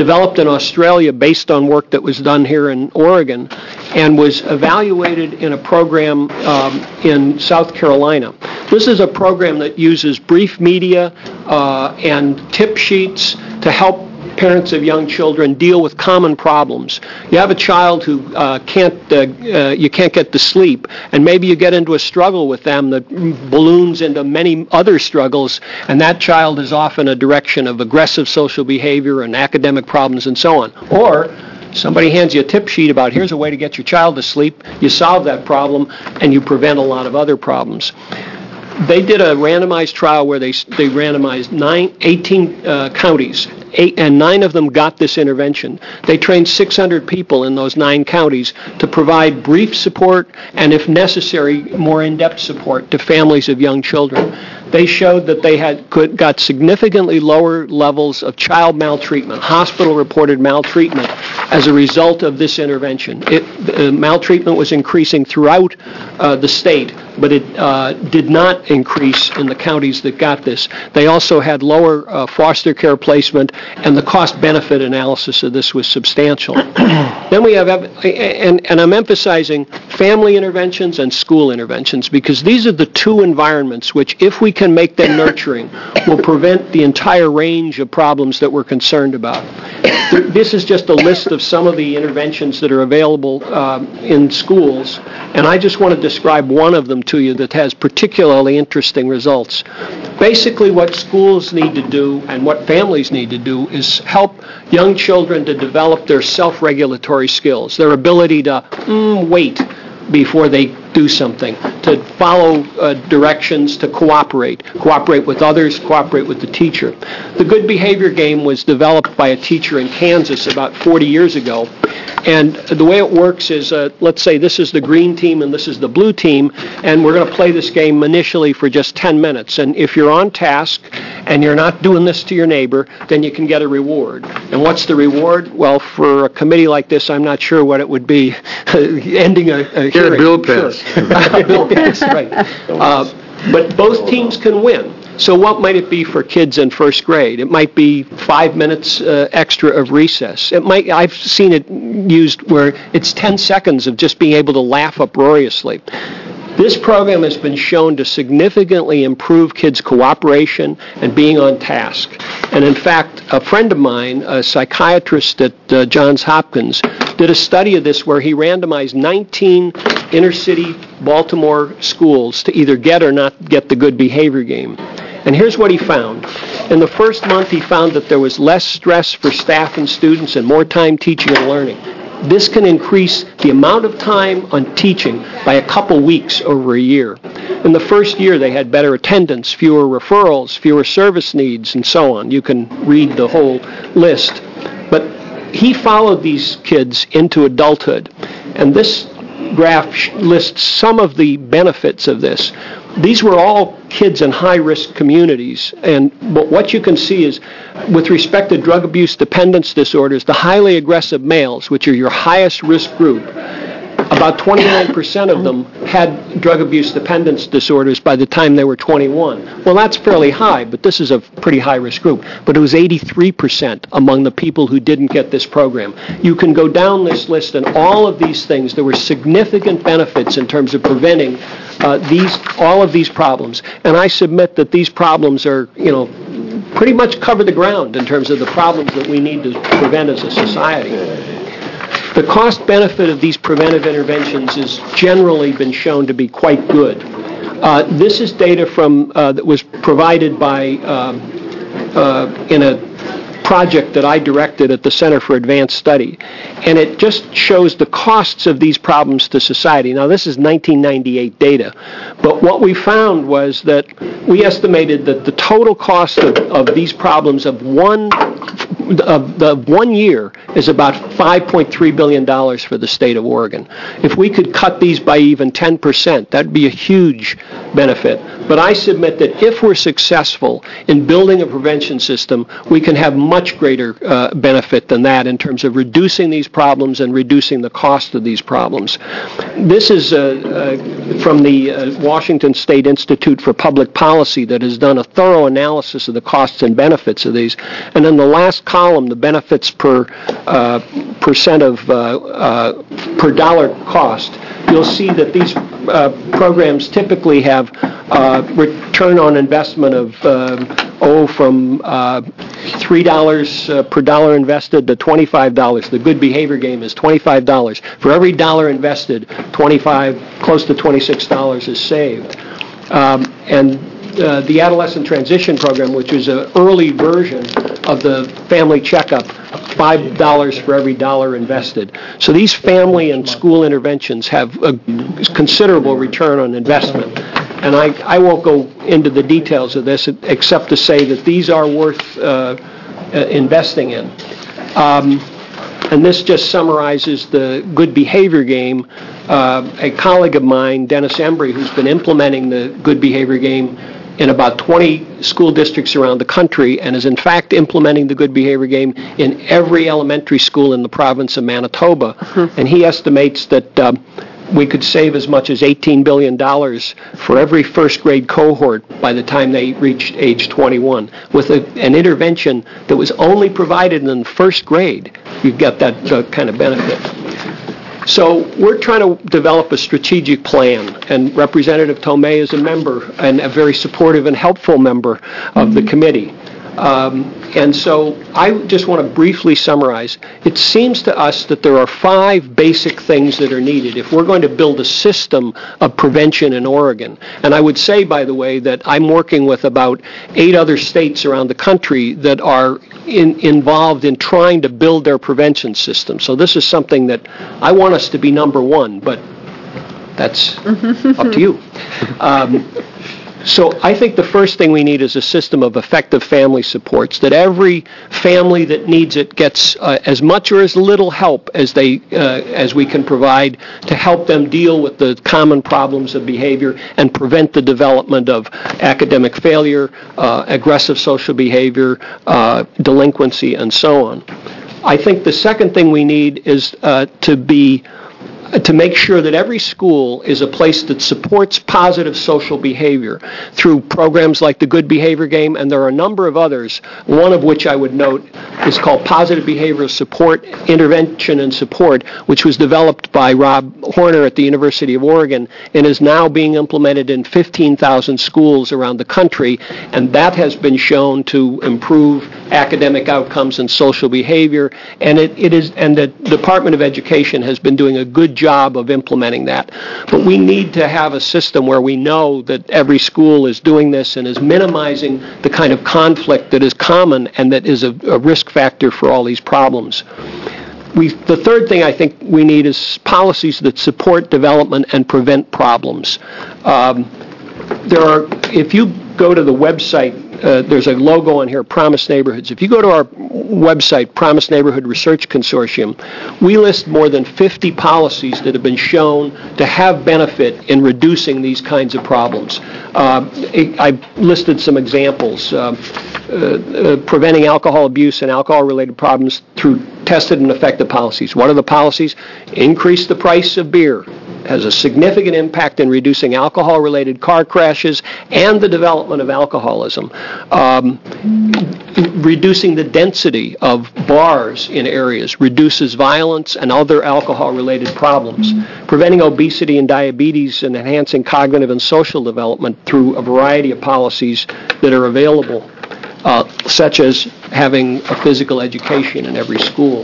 developed in Australia based on work that was done here in Oregon, and was evaluated in a program um, in South Carolina. This is a program that uses brief media uh, and tip sheets to help parents of young children deal with common problems. You have a child who uh, can't, uh, uh, you can't get to sleep, and maybe you get into a struggle with them that balloons into many other struggles, and that child is off in a direction of aggressive social behavior and academic problems and so on. Or somebody hands you a tip sheet about here's a way to get your child to sleep, you solve that problem, and you prevent a lot of other problems. They did a randomized trial where they they randomized nine, eighteen uh, counties, eight, and nine of them got this intervention. They trained six hundred people in those nine counties to provide brief support and, if necessary, more in-depth support to families of young children. They showed that they had could, got significantly lower levels of child maltreatment, hospital-reported maltreatment, as a result of this intervention. It, uh, maltreatment was increasing throughout uh, the state, but it uh, did not increase in the counties that got this. They also had lower uh, foster care placement, and the cost-benefit analysis of this was substantial. Then we have, and, and I'm emphasizing family interventions and school interventions, because these are the two environments which, if we can make them nurturing, will prevent the entire range of problems that we're concerned about. This is just a list of some of the interventions that are available um, in schools, and I just want to describe one of them to you that has particularly interesting results. Basically, what schools need to do and what families need to do is help young children to develop their self-regulatory skills, their ability to mm, wait before they do something, to follow uh, directions, to cooperate, cooperate with others, cooperate with the teacher. The good behavior game was developed by a teacher in Kansas about forty years ago, and the way it works is, uh, let's say this is the green team and this is the blue team, and we're going to play this game initially for just ten minutes, and if you're on task and you're not doing this to your neighbor, then you can get a reward. And what's the reward? Well, for a committee like this, I'm not sure what it would be. Ending a, a Get hearing. a bill pass. Sure. Bill pass, right. Uh, but both teams can win. So what might it be for kids in first grade? It might be five minutes uh, extra of recess. It might. I've seen it used where it's ten seconds of just being able to laugh uproariously. This program has been shown to significantly improve kids' cooperation and being on task. And in fact, a friend of mine, a psychiatrist at uh, Johns Hopkins, did a study of this where he randomized nineteen inner-city Baltimore schools to either get or not get the good behavior game. And here's what he found. In the first month, he found that there was less stress for staff and students and more time teaching and learning. This can increase the amount of time on teaching by a couple weeks over a year. In the first year, they had better attendance, fewer referrals, fewer service needs, and so on. You can read the whole list. But he followed these kids into adulthood, and this graph lists some of the benefits of this. These were all kids in high-risk communities, and what you can see is, with respect to drug abuse dependence disorders, the highly aggressive males, which are your highest risk group, about twenty-nine percent of them had drug abuse dependence disorders by the time they were twenty-one. Well, that's fairly high, but this is a pretty high-risk group. But it was eighty-three percent among the people who didn't get this program. You can go down this list, and all of these things, there were significant benefits in terms of preventing uh, these, all of these problems. And I submit that these problems are, you know, pretty much cover the ground in terms of the problems that we need to prevent as a society. The cost-benefit of these preventive interventions has generally been shown to be quite good. Uh, this is data from uh, that was provided by um, uh, in a project that I directed at the Center for Advanced Study, and it just shows the costs of these problems to society. Now, this is nineteen ninety-eight data, but what we found was that we estimated that the total cost of, of these problems of one of the one year is about five point three billion dollars for the state of Oregon. If we could cut these by even ten percent, that'd be a huge benefit. But I submit that if we're successful in building a prevention system, we can have much greater uh, benefit than that in terms of reducing these problems and reducing the cost of these problems. This is uh, uh, from the uh, Washington State Institute for Public Policy that has done a thorough analysis of the costs and benefits of these. And in the last column, the benefits per uh, percent of uh, uh, per dollar cost, you'll see that these uh, programs typically have uh, return on investment of uh, oh, from uh, three dollars uh, per dollar invested to twenty-five dollars. The good behavior game is twenty-five dollars. For every dollar invested, twenty-five, close to twenty-six dollars is saved. Um, and uh, the Adolescent Transition Program, which is an early version of the family checkup, five dollars for every dollar invested. So these family and school interventions have a considerable return on investment. And I, I won't go into the details of this except to say that these are worth uh, uh, investing in. Um, and this just summarizes the good behavior game. Uh, a colleague of mine, Dennis Embry, who's been implementing the good behavior game in about twenty school districts around the country and is in fact implementing the good behavior game in every elementary school in the province of Manitoba. Mm-hmm. And he estimates that um, we could save as much as eighteen billion dollars for every first grade cohort by the time they reached age twenty-one. With a, an intervention that was only provided in the first grade, you get that uh, kind of benefit. So we're trying to develop a strategic plan, and Representative Tomei is a member and a very supportive and helpful member of the committee. Um, and so I just want to briefly summarize. It seems to us that there are five basic things that are needed if we're going to build a system of prevention in Oregon. And I would say, by the way, that I'm working with about eight other states around the country that are in, involved in trying to build their prevention system. So this is something that I want us to be number one, but that's up to you. Um, So I think the first thing we need is a system of effective family supports, that every family that needs it gets uh, as much or as little help as they uh, as we can provide to help them deal with the common problems of behavior and prevent the development of academic failure, uh, aggressive social behavior, uh, delinquency, and so on. I think the second thing we need is uh, to be to make sure that every school is a place that supports positive social behavior through programs like the Good Behavior Game, and there are a number of others, one of which I would note is called Positive Behavioral Support, Intervention and Support, which was developed by Rob Horner at the University of Oregon and is now being implemented in fifteen thousand schools around the country, and that has been shown to improve academic outcomes and social behavior, and it, it is, and the Department of Education has been doing a good job of implementing that. But we need to have a system where we know that every school is doing this and is minimizing the kind of conflict that is common and that is a, a risk factor for all these problems. We, the third thing I think we need is policies that support development and prevent problems. Um, there are, if you go to the website, Uh, there's a logo on here, Promise Neighborhoods. If you go to our website, Promise Neighborhood Research Consortium, we list more than fifty policies that have been shown to have benefit in reducing these kinds of problems. Uh, I listed some examples. Uh, uh, uh, preventing alcohol abuse and alcohol-related problems through tested and effective policies. What are the policies? Increase the price of beer. Has a significant impact in reducing alcohol-related car crashes and the development of alcoholism. Um, reducing the density of bars in areas reduces violence and other alcohol-related problems. Preventing obesity and diabetes and enhancing cognitive and social development through a variety of policies that are available, uh, such as having a physical education in every school.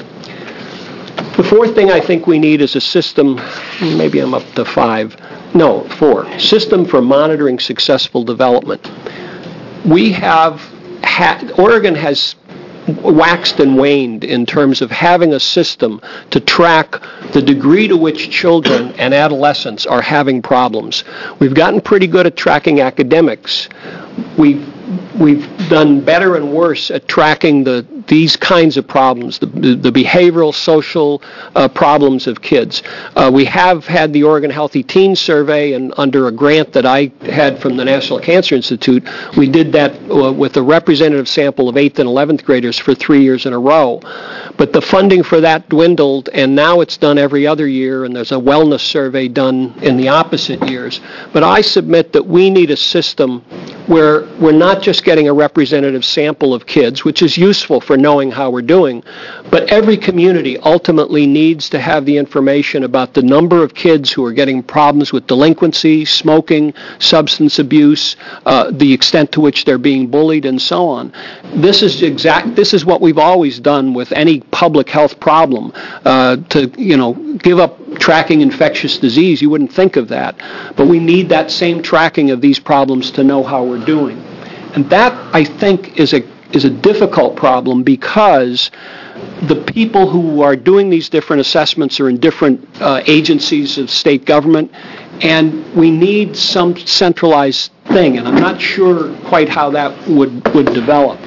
The fourth thing I think we need is a system, maybe I'm up to five, no, four, system for monitoring successful development. We have, ha- Oregon has waxed and waned in terms of having a system to track the degree to which children and adolescents are having problems. We've gotten pretty good at tracking academics. We we've done better and worse at tracking the these kinds of problems, the, the behavioral, social uh, problems of kids. Uh, we have had the Oregon Healthy Teens Survey, and under a grant that I had from the National Cancer Institute, we did that uh, with a representative sample of eighth and eleventh graders for three years in a row. But the funding for that dwindled, and now it's done every other year, and there's a wellness survey done in the opposite years. But I submit that we need a system where we're not just getting a representative sample of kids, which is useful for knowing how we're doing, but every community ultimately needs to have the information about the number of kids who are getting problems with delinquency, smoking, substance abuse, uh, the extent to which they're being bullied, and so on. This is exact. This is what we've always done with any public health problem. Uh, to you know, give up tracking infectious disease, you wouldn't think of that, but we need that same tracking of these problems to know how we're doing, and that I think is a is a difficult problem because the people who are doing these different assessments are in different uh, agencies of state government, and we need some centralized thing, and I'm not sure quite how that would, would develop.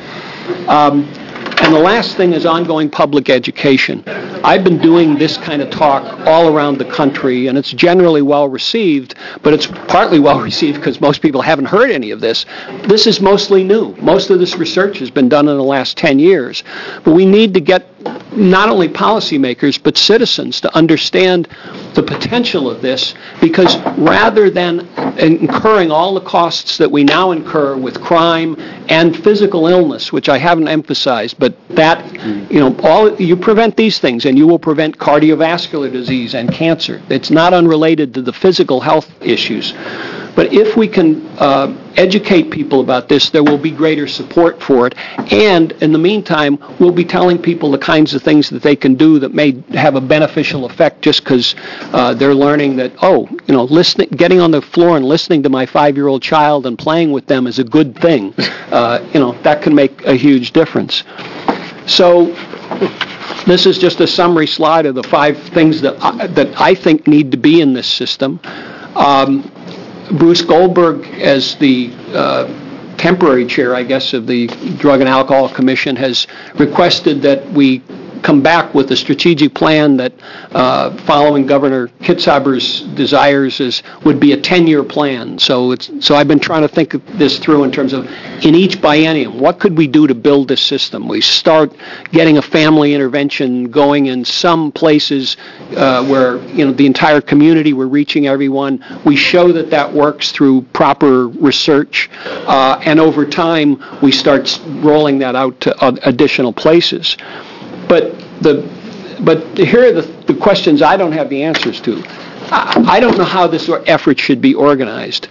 Um, and the last thing is ongoing public education. I've been doing this kind of talk all around the country, and it's generally well received, but it's partly well received because most people haven't heard any of this. This is mostly new. Most of this research has been done in the last ten years. But we need to get not only policymakers, but citizens to understand the potential of this, because rather than incurring all the costs that we now incur with crime and physical illness, which I haven't emphasized, but that, you know, all you prevent these things and you will prevent cardiovascular disease and cancer. It's not unrelated to the physical health issues. But if we can uh, educate people about this, there will be greater support for it. And in the meantime, we'll be telling people the kinds of things that they can do that may have a beneficial effect just because uh, they're learning that, oh, you know, listening, getting on the floor and listening to my five-year-old child and playing with them is a good thing. Uh, you know, that can make a huge difference. So this is just a summary slide of the five things that I, that I think need to be in this system. Um, Bruce Goldberg, as the uh, temporary chair, I guess, of the Drug and Alcohol Commission, has requested that we come back with a strategic plan that, uh, following Governor Kitzhaber's desires, is would be a ten-year plan. So it's so I've been trying to think of this through in terms of, in each biennium, what could we do to build this system? We start getting a family intervention going in some places uh, where, you know, the entire community, we're reaching everyone. We show that that works through proper research, uh, and over time we start rolling that out to uh, additional places. But the but here are the, the questions I don't have the answers to. I, I don't know how this effort should be organized.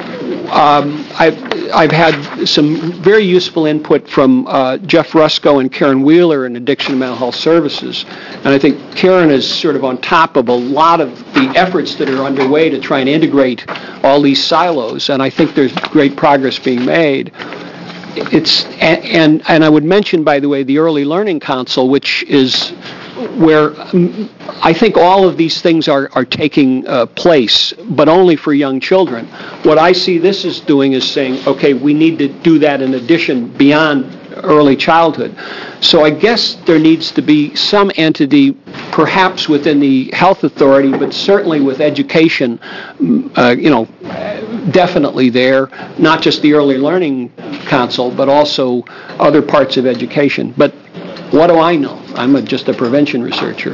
Um, I've, I've had some very useful input from uh, Jeff Rusko and Karen Wheeler in Addiction and Mental Health Services. And I think Karen is sort of on top of a lot of the efforts that are underway to try and integrate all these silos. And I think there's great progress being made. It's and, and and I would mention, by the way, the Early Learning Council, which is where um, I think all of these things are are taking uh, place, but only for young children. What I see this is doing is saying, okay, we need to do that in addition beyond early childhood. So I guess there needs to be some entity, perhaps within the health authority, but certainly with education, uh, you know, definitely there, not just the Early Learning Council, but also other parts of education. But what do I know? I'm a, just a prevention researcher.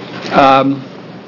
Um,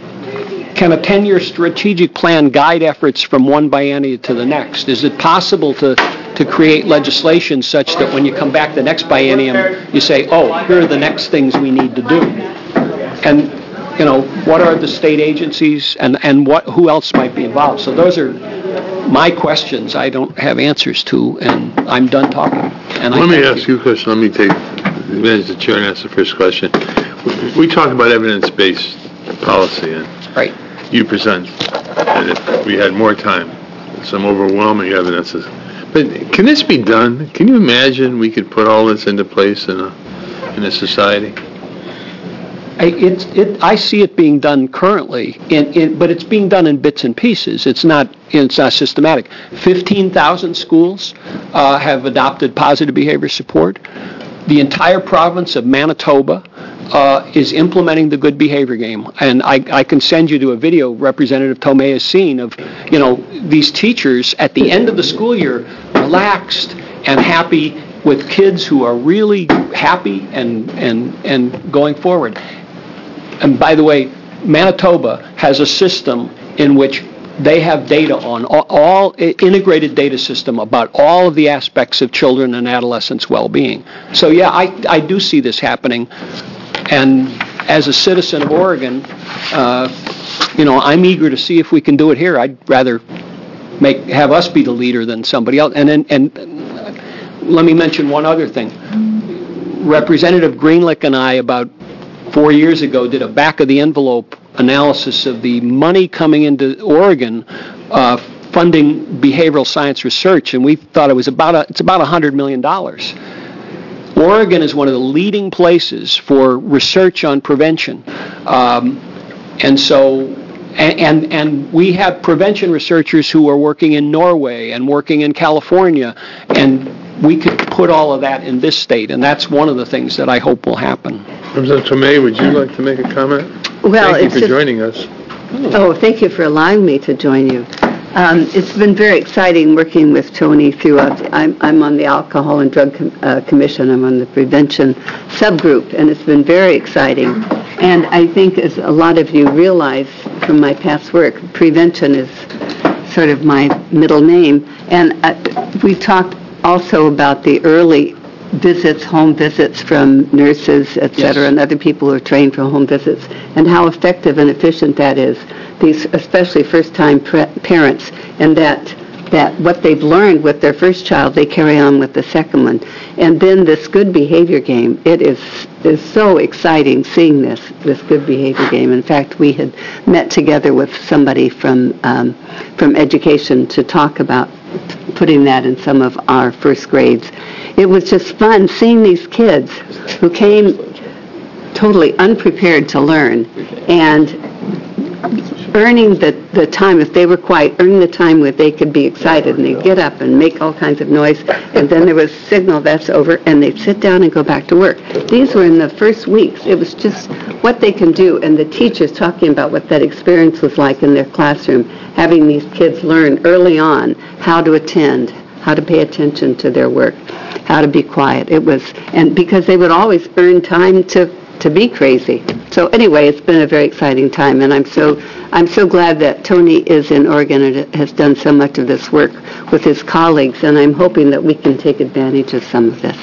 can a ten-year strategic plan guide efforts from one biennium to the next? Is it possible to to create legislation such that when you come back the next biennium, you say, oh, here are the next things we need to do? And, you know, what are the state agencies and, and what who else might be involved? So those are my questions I don't have answers to, and I'm done talking. And Let I me ask you a question. Let me take advantage of the chair and ask the first question. We talk about evidence-based policy, and right. you present, and if we had more time, some overwhelming evidence. But can this be done? Can you imagine we could put all this into place in a in a society? I, it's, it, I see it being done currently, in, in, but it's being done in bits and pieces. It's not, it's not systematic. fifteen thousand schools uh, have adopted positive behavior support. The entire province of Manitoba uh, is implementing the good behavior game. And I, I can send you to a video Representative Tomei has seen of, you know, these teachers at the end of the school year relaxed and happy with kids who are really happy and, and, and going forward. And by the way, Manitoba has a system in which they have data on all, all integrated data system about all of the aspects of children and adolescents' well-being. So yeah, I, I do see this happening. And as a citizen of Oregon, uh, you know, I'm eager to see if we can do it here. I'd rather make have us be the leader than somebody else. And and, and let me mention one other thing. Representative Greenlick and I, about four years ago, did a back-of-the-envelope analysis of the money coming into Oregon uh, funding behavioral science research, and we thought it was about a, it's about one hundred million dollars. Oregon is one of the leading places for research on prevention. Um, and so, and, and, and we have prevention researchers who are working in Norway and working in California, and we could put all of that in this state, and that's one of the things that I hope will happen. Representative Tomei, would you like to make a comment? Well, Thank you it's for just, joining us. Oh, thank you for allowing me to join you. Um, it's been very exciting working with Tony throughout. I'm, I'm on the Alcohol and Drug Com- uh, Commission. I'm on the prevention subgroup, and it's been very exciting. And I think, as a lot of you realize from my past work, prevention is sort of my middle name. And uh, we talked also about the early visits, home visits from nurses, et cetera, yes. and other people who are trained for home visits, and how effective and efficient that is. These, especially first-time pre- parents, and that that what they've learned with their first child, they carry on with the second one. And then this good behavior game, it is is so exciting seeing this this good behavior game. In fact, we had met together with somebody from um, from education to talk about putting that in some of our first grades. It was just fun seeing these kids who came totally unprepared to learn and earning the, the time, if they were quiet, earning the time where they could be excited, and they'd get up and make all kinds of noise, and then there was a signal, that's over, and they'd sit down and go back to work. These were in the first weeks. It was just what they can do, and the teachers talking about what that experience was like in their classroom, having these kids learn early on how to attend, how to pay attention to their work, how to be quiet. It was, and because they would always earn time to to be crazy. So anyway, it's been a very exciting time, and I'm so I'm so glad that Tony is in Oregon and has done so much of this work with his colleagues, and I'm hoping that we can take advantage of some of this.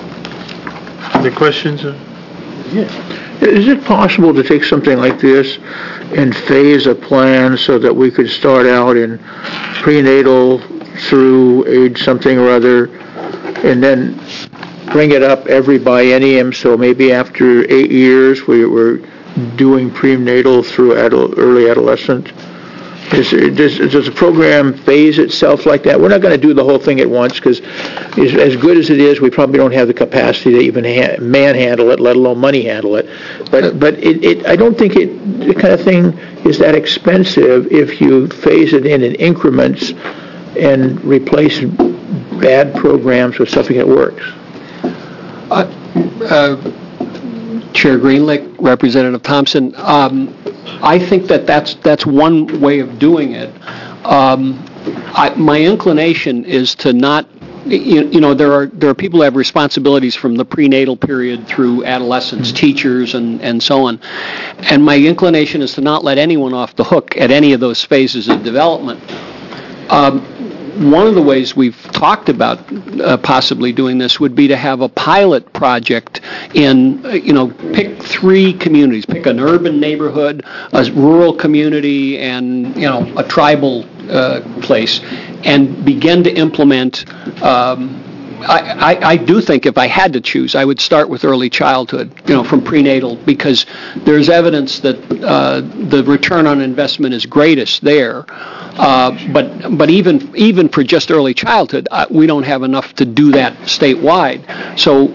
Any questions? Yeah. Is it possible to take something like this and phase a plan so that we could start out in prenatal through age something or other, and then bring it up every biennium, so maybe after eight years we were doing prenatal through adult, early adolescent? Is, does, does the program phase itself like that? We're not going to do the whole thing at once, because as good as it is, we probably don't have the capacity to even ha- manhandle it, let alone money handle it. But but it, it, I don't think it the kind of thing is that expensive if you phase it in in increments and replace bad programs with something that works. Uh, uh, Chair Greenlick, Representative Thompson, um, I think that that's that's one way of doing it. Um, I, my inclination is to not, you, you know, there are there are people who have responsibilities from the prenatal period through adolescence, mm-hmm. teachers, and, and so on. And my inclination is to not let anyone off the hook at any of those phases of development. Um, One of the ways we've talked about uh, possibly doing this would be to have a pilot project in, uh, you know, pick three communities, pick an urban neighborhood, a rural community, and, you know, a tribal uh, place, and begin to implement. Um, I, I, I do think if I had to choose, I would start with early childhood, you know, from prenatal, because there's evidence that uh, the return on investment is greatest there. Uh, but but even even for just early childhood, uh, we don't have enough to do that statewide. So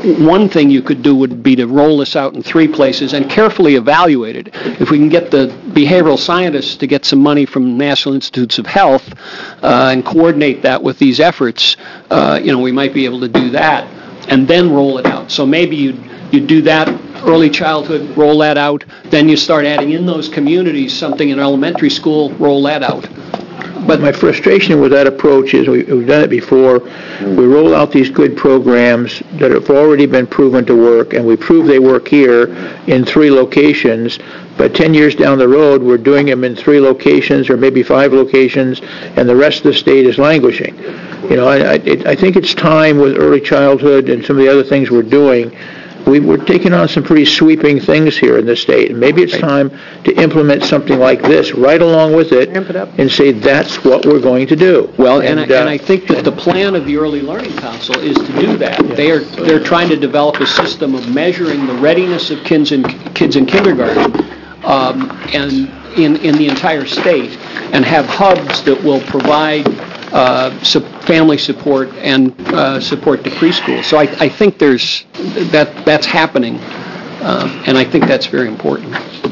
one thing you could do would be to roll this out in three places and carefully evaluate it. If we can get the behavioral scientists to get some money from National Institutes of Health uh, and coordinate that with these efforts, uh, you know, we might be able to do that and then roll it out. So maybe you you do that early childhood, roll that out, then you start adding in those communities something in elementary school, roll that out. But my frustration with that approach is, we- we've done it before, we roll out these good programs that have already been proven to work, and we prove they work here in three locations, but ten years down the road, we're doing them in three locations, or maybe five locations, and the rest of the state is languishing. You know, I, I it- I think it's time with early childhood and some of the other things we're doing, we, we're taking on some pretty sweeping things here in the state, and maybe it's time to implement something like this right along with it and say that's what we're going to do. Well, and, I, uh, and I think that the plan of the Early Learning Council is to do that. They are they're trying to develop a system of measuring the readiness of kids in kids in kindergarten um, and in in the entire state, and have hubs that will provide uh, su- family support and uh, support to preschool. So I, I think there's that that's happening, uh, and I think that's very important.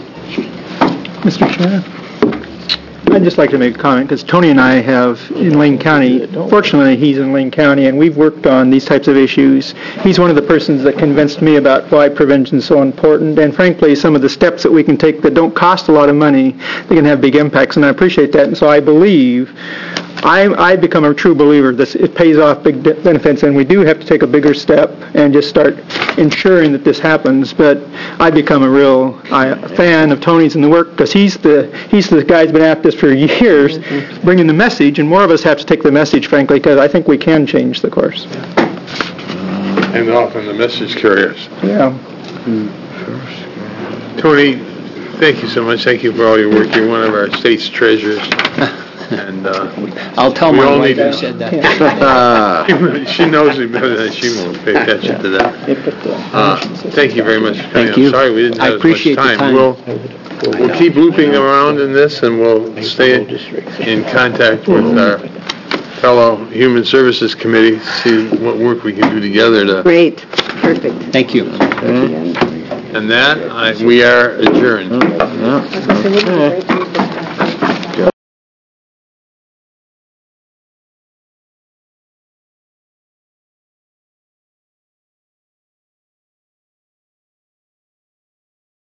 Mister Chair, I'd just like to make a comment, because Tony and I have in Lane County, fortunately, he's in Lane County, and we've worked on these types of issues. He's one of the persons that convinced me about why prevention is so important, and frankly, some of the steps that we can take that don't cost a lot of money, they can have big impacts, and I appreciate that. And so I believe, I, I become a true believer that it pays off big de- benefits, and we do have to take a bigger step and just start ensuring that this happens. But I become a real I, fan of Tony's and the work, because he's the he's the guy who's been at this for years, bringing the message, and more of us have to take the message, frankly, because I think we can change the course. And often the message carriers. Yeah. Tony, thank you so much. Thank you for all your work. You're one of our state's treasures. And uh, I'll tell we my all wife need you to- said that. She knows me better than she won't pay attention to that. Uh, Thank you very much for coming. Thank you. I'm sorry we didn't I have as much appreciate the time. time. We'll, we'll keep looping around in this, and we'll stay in contact with our fellow Human Services Committee, see what work we can do together to... Great, perfect. Thank you. And that, I- we are adjourned.